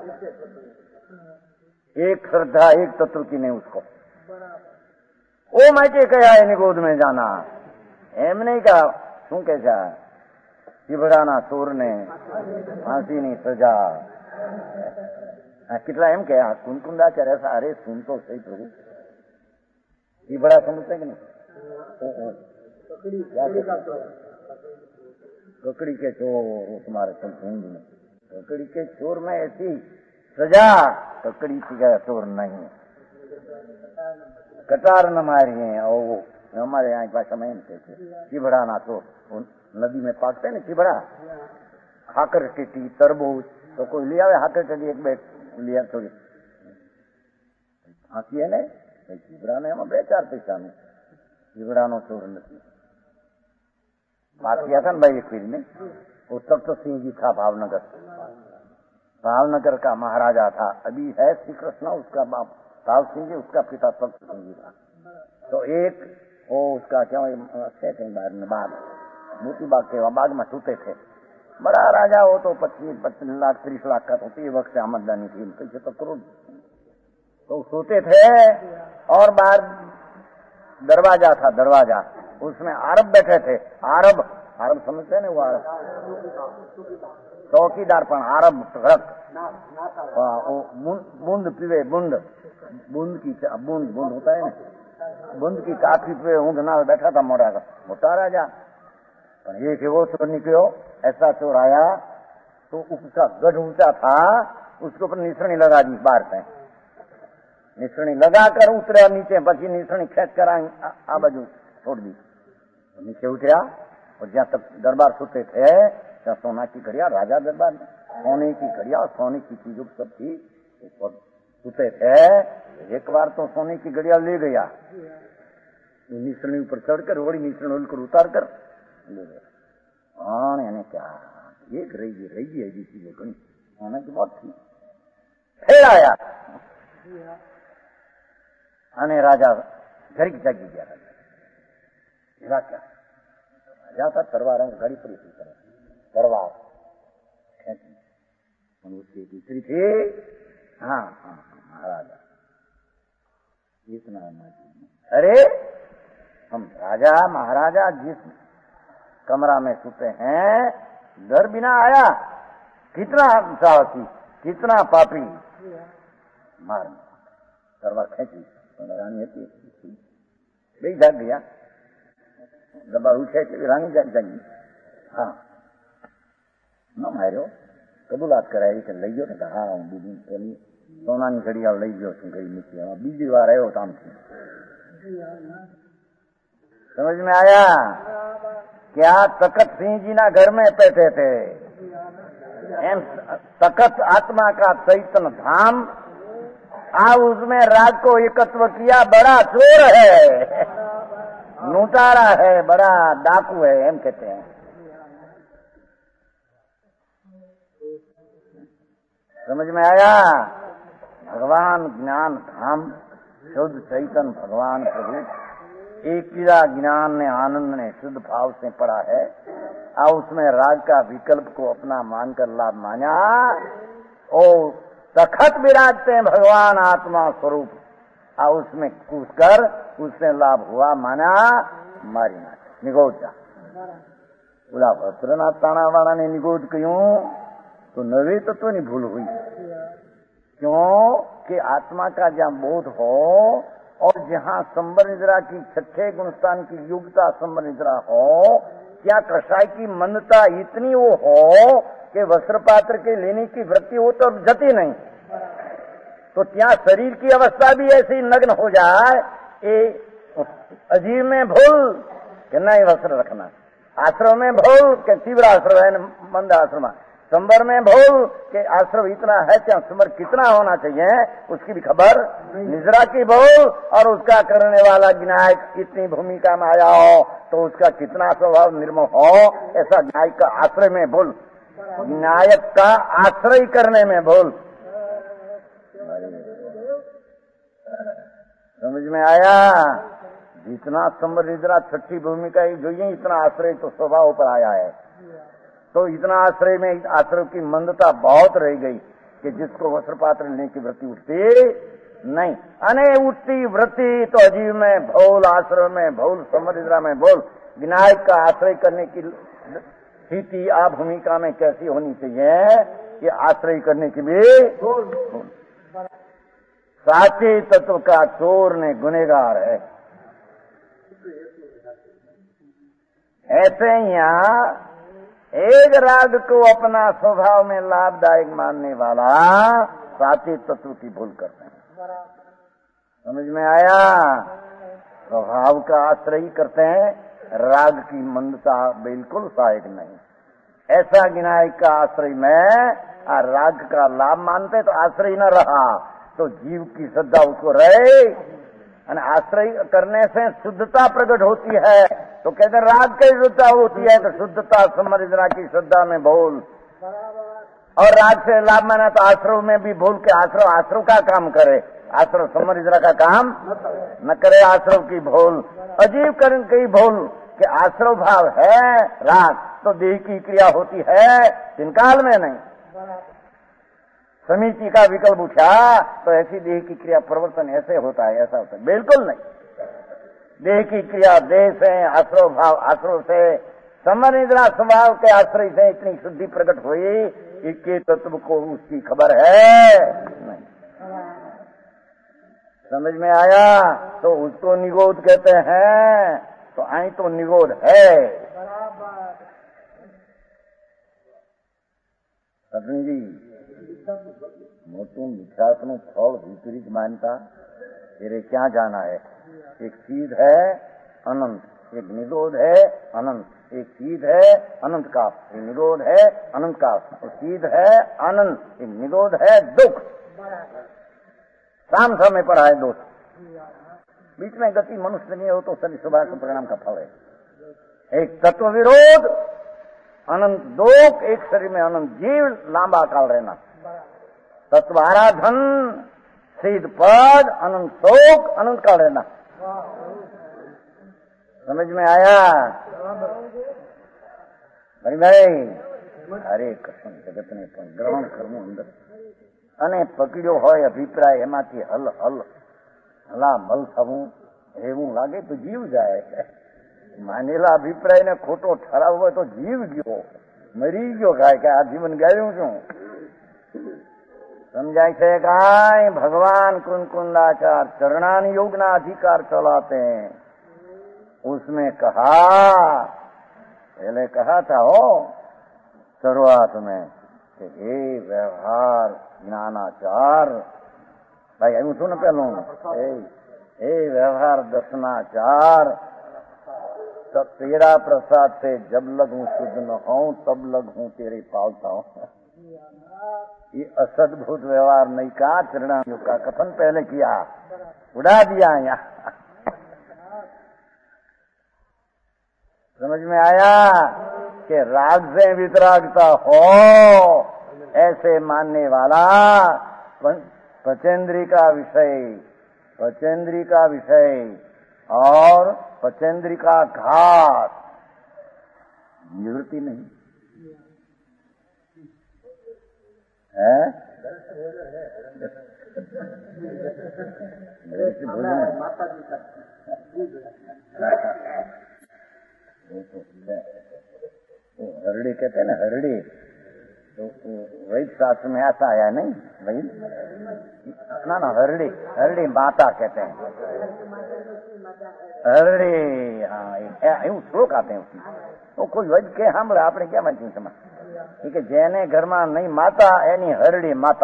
एक श्रद्धा एक तत्व की नहीं उसको। वो मैं के कहा है निगोद में जाना, एम नहीं कहा शू कैसा चिबड़ाना चोर ने फांसी नहीं सजा। कितना एम कहा कुंकुंदाचार्य ऐसा। अरे सुन तो सही प्रभु, चिबड़ा समझते कि नहीं? ककड़ी के चोर तुम्हारे संपूर्ण में, ककड़ी के चोर में ऐसी सजा तो कड़ी थी गया चोर नहीं, कटार न मारिए। और वो हमारे यहाँ की भाषा में कहते चिबड़ा ना तो नदी में पाकते है ना चिबड़ा, हाकर टीटी तरबूज, तो कोई लिया हाकर टीटी एक बैठ लिया थोड़ी हाथी है ने चिबड़ा ने हम बे चार पैसा में चिबड़ा नो चोर नहीं। बात किया था ना भाई एक फिर में, वो तब तो सिंह जी था भावनगर, भावनगर का महाराजा था, अभी है श्री कृष्ण उसका बाप ताव सिंह जी, उसका पिता तब सिंह जी था। तो एक वो उसका क्या थे बाग में बाग मोती बाग के बाग में सूते थे, बड़ा राजा हो तो पच्चीस पच्चीस लाख तीस लाख का होती वक्त आमदनी थी कैसे तो करोड़। तो सोते थे और बाहर दरवाजा था, दरवाजा उसमें आरब बैठे थे, आरब आरब समझते हैं ना वो आरब चौकीदार पर आरब रख बूंद पीवे बूंद बूंद की बूंद बूंद होता है ना, बूंद की काफी पे ऊँट ना बैठा था मोटा का मोटा राजा। पर एक वो चोर निकलो, ऐसा चोर आया तो उसका गढ़ ऊंचा था, उसके ऊपर निसरणी लगा दी बाहर से, निसरणी लगा कर उतरा नीचे, पची निसरणी खेच कर आ बाजू छोड़ दी, नीचे उतरा और जहाँ तक दरबार सोते थे जहाँ सोना की घड़िया, राजा दरबार में सोने की घड़िया सोने की चीजों सब थी सोते थे। एक बार तो सोने की घड़िया ले गया, निसरणी ऊपर चढ़कर बड़ी निसरणी उलकर उतार कर ले गया। हाँ यानी क्या एक रही रही है जी चीजें कहीं सोने की बहुत थी। फिर आया आने राजा घर की जागी गया, राजा क्या राजा था, तलवार गाड़ी पड़ी थी तलवार उसकी दूसरी थी। हाँ हाँ महाराजा इतना, अरे हम राजा महाराजा जिस कमरा में सोते हैं डर बिना आया, कितना साहसी कितना पापी, मार तलवार खेची रानी હતી બે જાગ ગયા, દબાર ઉઠે કે રાણી જાગ જાગી। હા ન માર્યો, કબૂલાત કરાવી કે લઈ ગયો ને, હા હું બીજી પેલી સોનાની ઘડિયાળ લઈ ગયો છું કઈ મૂકી, બીજી વાર આવ્યો કામથી। समझ में आया क्या? तखत सिंह जी ना घर में बैठे थे, एम तखत आत्मा का चैतन्य धाम, आ उसमें राग को एकत्व किया, बड़ा चोर है, लूटारा है, बड़ा डाकू है, एम कहते हैं। समझ में आया? भगवान ज्ञान धाम शुद्ध चैतन्य भगवान प्रभु एक ज्ञान ने आनंद ने शुद्ध भाव से पढ़ा है, आ उसमें राग का विकल्प को अपना मानकर लाभ माना, ओ तखत विराजते हैं भगवान आत्मा स्वरूप, आ उसमें कूदकर उससे लाभ हुआ, माना मारी ना निगोद जा बोला भद्रनाथ ताना वाला ने निगोद क्यों तो नवे तत्व नहीं भूल हुई, क्यों कि आत्मा का जहाँ बोध हो और जहाँ संबर निद्रा की छठे गुणस्थान की युगता संबर निद्रा हो, क्या कषाय की मंदता इतनी वो हो कि वस्त्र पात्र के लेने की वृत्ति हो तो जती नहीं, तो क्या शरीर की अवस्था भी ऐसी नग्न हो जाए, ए अजीब में भूल कि नहीं वस्त्र रखना, आश्रम में भूल कि तीव्र आश्रम है मंद आश्रम, संबर में भूल कि आश्रम इतना है क्या संबर कितना होना चाहिए उसकी भी खबर, निद्रा की भूल और उसका करने वाला विनायक कितनी भूमिका में आया हो तो उसका कितना स्वभाव निर्मल हो, ऐसा विनायक का आश्रय में भूल, विनायक का आश्रय करने में भूल। समझ में आया? जितना संबर निद्रा छठी भूमिका ही જોઈએ इतना आश्रय तो स्वभाव पर आया है, तो इतना आश्रय में आश्रय की मंदता बहुत रह गई कि जिसको वस्त्र पात्र लेने की वृत्ति उठती नहीं, अने उठती वृत्ति तो अजीव में भूल, आश्रय में भूल, संबर निद्रा में भूल, विनायक का आश्रय करने की स्थिति आ भूमिका में कैसी होनी चाहिए, ये आश्रय करने की भी भूल। साचे तत्व का चोर ने गुनेगार है। ऐसे यहाँ एक राग को अपना स्वभाव में लाभदायक मानने वाला साचे तत्व की भूल करते हैं। समझ में आया? स्वभाव का आश्रय करते हैं, राग की मंदता बिल्कुल सहायक नहीं। ऐसा विनायक का आश्रय में राग का लाभ मानते तो आश्रय न रहा तो जीव की श्रद्धा उसको रहे। आश्रय करने से शुद्धता प्रकट होती है। तो कहते हैं राग की शुद्धता होती है तो शुद्धता समरिंद्रा की श्रद्धा में भूल, और राग से लाभ माना तो आश्रव में भी भूल के आश्रव आश्रव का काम करे, आश्रव समरिंद्रा का काम न करे। आश्रव की भूल अजीब करण की भूल कि आश्रव भाव है राग तो देह की क्रिया होती है, तिनकाल में नहीं। समिति का विकल्प उठा तो ऐसी देह की क्रिया परिवर्तन ऐसे होता है, ऐसा होता है, बिल्कुल नहीं। देह की क्रिया देह से, आश्रव भाव आश्रव से, समरिंद्रा स्वभाव के आश्रय से इतनी शुद्धि प्रकट हुई कि तत्व को उसकी खबर है नहीं। समझ में आया? तो उसको निगोद कहते हैं। तो आई तो निगोद है। सतन जी मोटू विश्वास नु फल विपरीत मानता तेरे क्या जाना है? एक सीध है अनंत, एक निरोध है अनंत, एक सीध है अनंत का, एक निरोध है अनंत का, सीध है अनंत, एक निरोध है दुख। शाम समय पर आए दोस्त, बीच में गति मनुष्य नहीं हो तो शनि स्वभाव के परिणाम का फल है। एक तत्व विरोध अनंत दुख, एक शरीर में अनंत जीव, लंबा काल रहना। तत्व आराधन सीध पद, अनंत शोक, अनंत काल रहना। समझ में आया? भाई भाई हरे कृष्ण जगत ने પણ ગ્રહણ કરવું અંદર અને પકડ્યો હોય અભિપ્રાય એમાંથી હલ હલ હલા મલ થવું એવું લાગે તો જીવ જાય। માનેલા અભિપ્રાયને ખોટો ઠરાવ હોય તો જીવ ગયો, મરી ગયો કાંઈ કે આ જીવન ગાયું શું? સમજાય છે કાંઈ? ભગવાન કુંકુંદાચાર ચરણાન યોગના अधिकार चलाते हैं। उसमें कहा, पहले कहा था हो शुरुआत में कि हे व्यवहार ज्ञानाचार, भाई अभी सुन पहलू, हे व्यवहार दर्शनाचार, तब तेरा प्रसाद से जब लगूं शुद्ध न हूं तब लगूं तेरे पालता हूं। ये असद्भुत व्यवहार नहीं का चरणायुग का कथन पहले किया, उड़ा दिया यहाँ। समझ में आया कि राग से वितरागता हो ऐसे मानने वाला पचेंद्री का विषय, पचेंद्री का विषय और पचेंद्री का घात निवृत्ति नहीं है। हरड़ी कहते हैं ना, हरड़ी तो वैद शास्त्र में ऐसा आया नहीं वही ना ना हरड़ी, हरड़ी माता कहते हैं, हरड़ी। हाँ એવું શ્લોક આતે उसमें तो कोई वैद के સાંભળે આપણે क्या માનીએ સમા કે જેને ઘરમાં નહીં માતા એની હરડી માતા।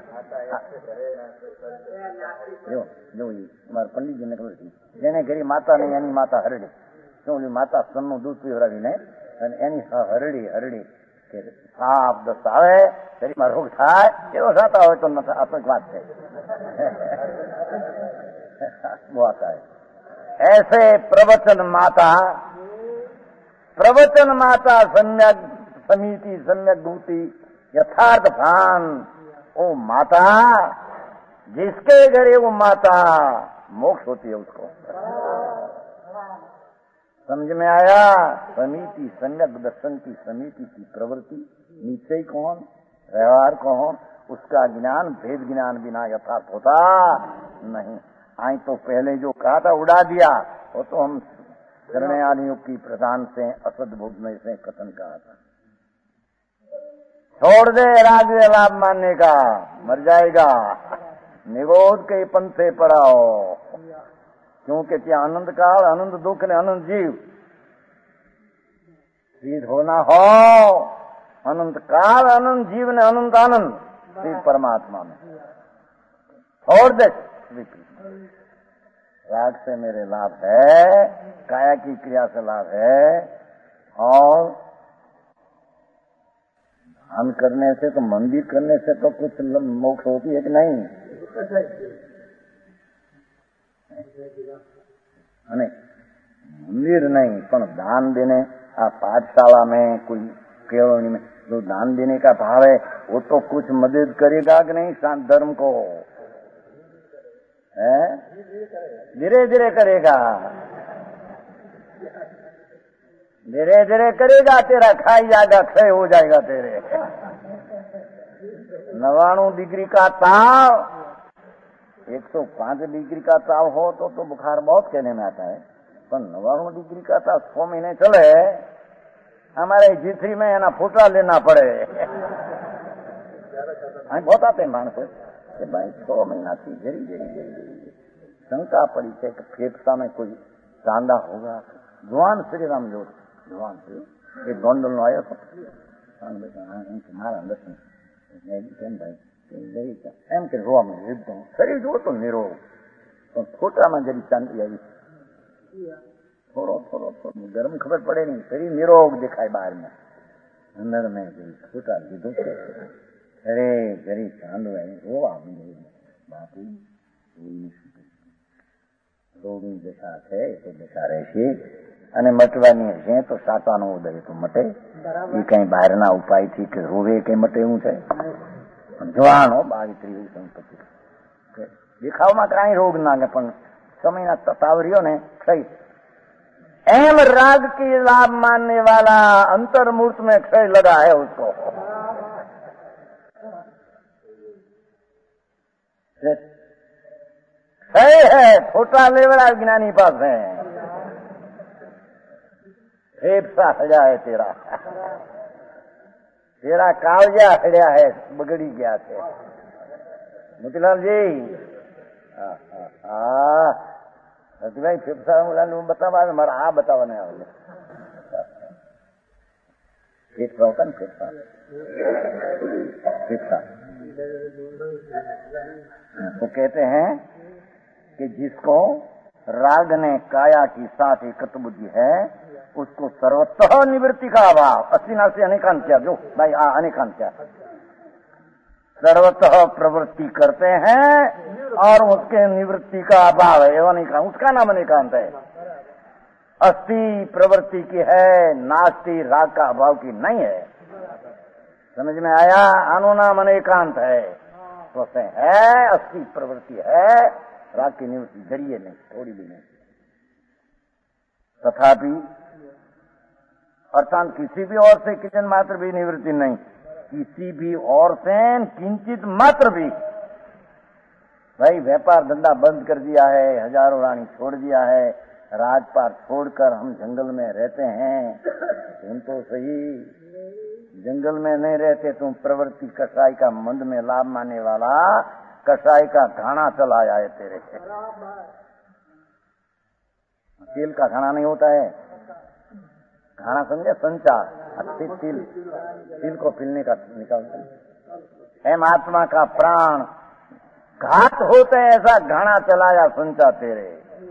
જો જો મારા પંડિતજી ને ખબર છે, જેને ઘરે માતા નહીં એની માતા હરડી। શું ઓલી માતા સ્તનનું દૂધ પીવડાવીને અને એની હરડી હરડી કે સાપ દસ્ત આવે શરીરમાં રોગ થાય એવો થતા હોય તો આપણે વાત છે वो आता है। ऐसे प्रवचन माता, प्रवचन माता सम्यक समिति सम्यक भूति यथार्थ भान, ओ माता जिसके घरे वो माता मोक्ष होती है उसको। समझ में आया? समिति सम्यक दर्शन की समिति की प्रवृत्ति, निश्चय कौन, व्यवहार कौन, उसका ज्ञान भेद ज्ञान बिना यथार्थ होता नहीं। आई तो पहले जो कहा था उड़ा दिया, वो तो हम चरणायुग की प्रधान से असद्भुत में से कथन कहा था। छोड़ दे राग लाभ मानने का, मर जाएगा। निगोद के पंथ से पड़ा हो, क्योंकि क्या अनंत काल अनंत दुख ने अनंत जीव सीध होना हो, अनंत काल अनंत जीव ने अनंत आनंद, श्री परमात्मा में। छोड़ दे राग से मेरे लाभ है, काया की क्रिया से लाभ है, और दान करने से तो, मंदिर करने से तो कुछ मोक्ष होती है कि नहीं? नहीं, मंदिर नहीं, पर दान देने, आप पाठशाला में कोई केवल में जो दान देने का भाव है वो तो कुछ मदद करेगा कि नहीं शांत धर्म को? है धीरे धीरे करेगा, धीरे धीरे करेगा, तेरा खाई जाएगा, क्षय हो जाएगा तेरे। नवाणु डिग्री का ताव, एक सौ पांच डिग्री का ताव हो तो तो बुखार बहुत कहने में आता है, पर नवाणु डिग्री का ताव छह महीने चले, हमारे जीथरी में है ना फूटा लेना पड़े। बहुत आते हैं मानस कि भाई छह महीना थी जरी जरी जरी जरी शंका पड़ी है कि फेफसा में कोई चांदा होगा। जवान श्री राम जो जवान श्री एक गोंडल नो आयो मारा दर्शन भाई एम के रोआ में एकदम शरीर जो तो निरोग, तो फोटा में जरी चांदी आई, थोड़ो थोड़ो थोड़ो गर्म खबर पड़े नहीं, शरीर निरोग दिखाय बाहर में, अंदर में छोटा લીધું છે। અરે જરી ચાંદો એ રોવા માંડ્યો, બાપુ રોગની દશા છે તો દશા રહેશે, અને મટવાની હશે તો સાતાનો ઉદય તો મટે, એ કઈ બહારના ઉપાયથી કે રોવે કઈ મટે એવું છે? જવાન હો બાવીસ ત્રીસ સંપત્તિ દેખાવમાં કાંઈ રોગ ના લાગે, પણ સમયના તતાવ રહ્યો ને ક્ષય। एम राग की लाभ मानने वाला अंतर्मूर्त में क्षय लगा है उसको। क्षय है, छोटा लेवल ज्ञानी पास है। फेफसा हड़या है तेरा, तेरा कावजा हड़या है, बगड़ी गया थे मोतीलाल जी। हाँ हाँ हाँ ભાઈ ફેફસા બતાવવા મારા આ બતાવવાને આવે ફેફસા હોતા ને ફેફસા ફેફસા तो कहते हैं कि जिसको राग ने काया की साथ एकत बुद्धि है उसको सर्वतः निवृत्ति का अभाव, अस्सी नासी अनेकांत क्या जो भाई आ अनेकांत क्या सर्वतः प्रवृत्ति करते हैं और उसके निवृत्ति का अभाव है, एवं नहीं, उसका नाम अनेकांत है। अस्थि प्रवृत्ति की है, नास्ति राग का अभाव की नहीं है। समझ में आया? आनो नाम अनेकांत है, तो है अस्थि प्रवृत्ति है, राग की निवृत्ति जरिए नहीं, थोड़ी भी नहीं। तथापि अर्थात किसी भी और से किंचन मात्र भी निवृत्ति नहीं, किसी भी और से किंचित मात्र भी। भाई व्यापार धंधा बंद कर दिया है, हजारों रानी छोड़ दिया है, राजपाट छोड़कर हम जंगल में रहते हैं, तुम तो सही जंगल में नहीं रहते, तुम प्रवृत्ति कसाई का मंद में लाभ मानने वाला कसाई का घाना चलाया है तेरे से। तेल का घाना नहीं होता है, घाना समझे संचार, तिल तिल तिल को पिलने का निकालते हैं। आत्मा का प्राण घात होते ऐसा घाना चलाया संचार तेरे।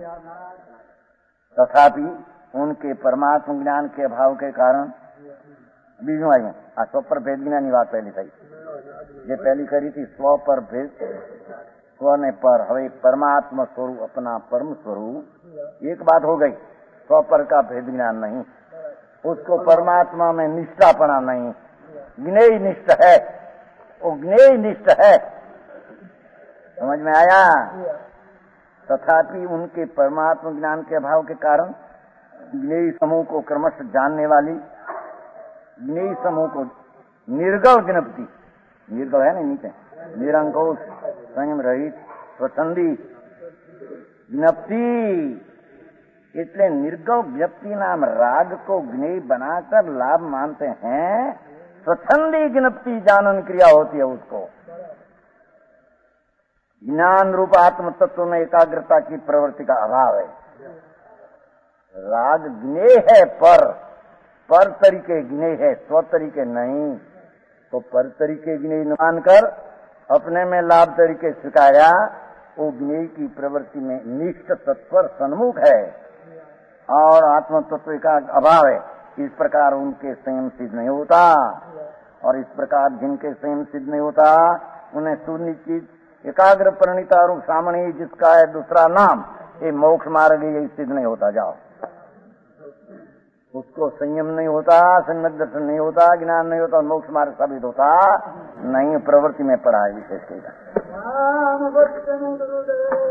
तथापि उनके परमात्म ज्ञान के अभाव के कारण बीजू आई आ स्व पर भेद ज्ञानी बात पहली थी, ये पहली करी थी स्व पर भेद, स्व ने पर, हवे परमात्मा स्वरूप अपना परम स्वरूप एक बात हो गई, स्व पर का भेद ज्ञान नहीं, उसको परमात्मा में निष्ठापना नहीं, ज्ञेय निष्ठ है, वो ज्ञेय निष्ठ है। समझ में आया? तथापि उनके परमात्मा ज्ञान के अभाव के कारण ज्ञेय समूह को क्रमशः जानने वाली, ज्ञेय समूह को निर्गल ज्ञप्ति, निर्गल है ना नीचे, निरंकुश संयम रहित स्वच्छंदी ज्ञप्ति, इसलिए निर्गल ज्ञप्ति नाम राग को ज्ञेय बनाकर लाभ मानते हैं। स्वच्छंदी ज्ञप्ति जानन क्रिया होती है, उसको ज्ञान रूप आत्म तत्व में एकाग्रता की प्रवृत्ति का अभाव है। राग ज्ञेय है, पर पर तरीके ज्ञेय है, स्व तरीके नहीं, तो पर तरीके ज्ञेय न मानकर अपने में लाभ तरीके स्वीकारा, वो ज्ञेय की प्रवृत्ति में निष्ठ तत्पर सन्मुख है और आत्म तत्व का अभाव है। इस प्रकार उनके संयम सिद्ध नहीं होता, और इस प्रकार जिनके संयम सिद्ध नहीं होता उन्हें सुनिश्चित एकाग्र परिणीता रूप सामने जिसका है दूसरा नाम, ये मोक्ष मार्ग यही सिद्ध नहीं होता। जाओ, उसको संयम नहीं होता, सम्यक दर्शन नहीं होता, ज्ञान नहीं होता, मोक्ष मार्ग साबित होता नहीं, प्रवृत्ति में पड़ा है विशेष।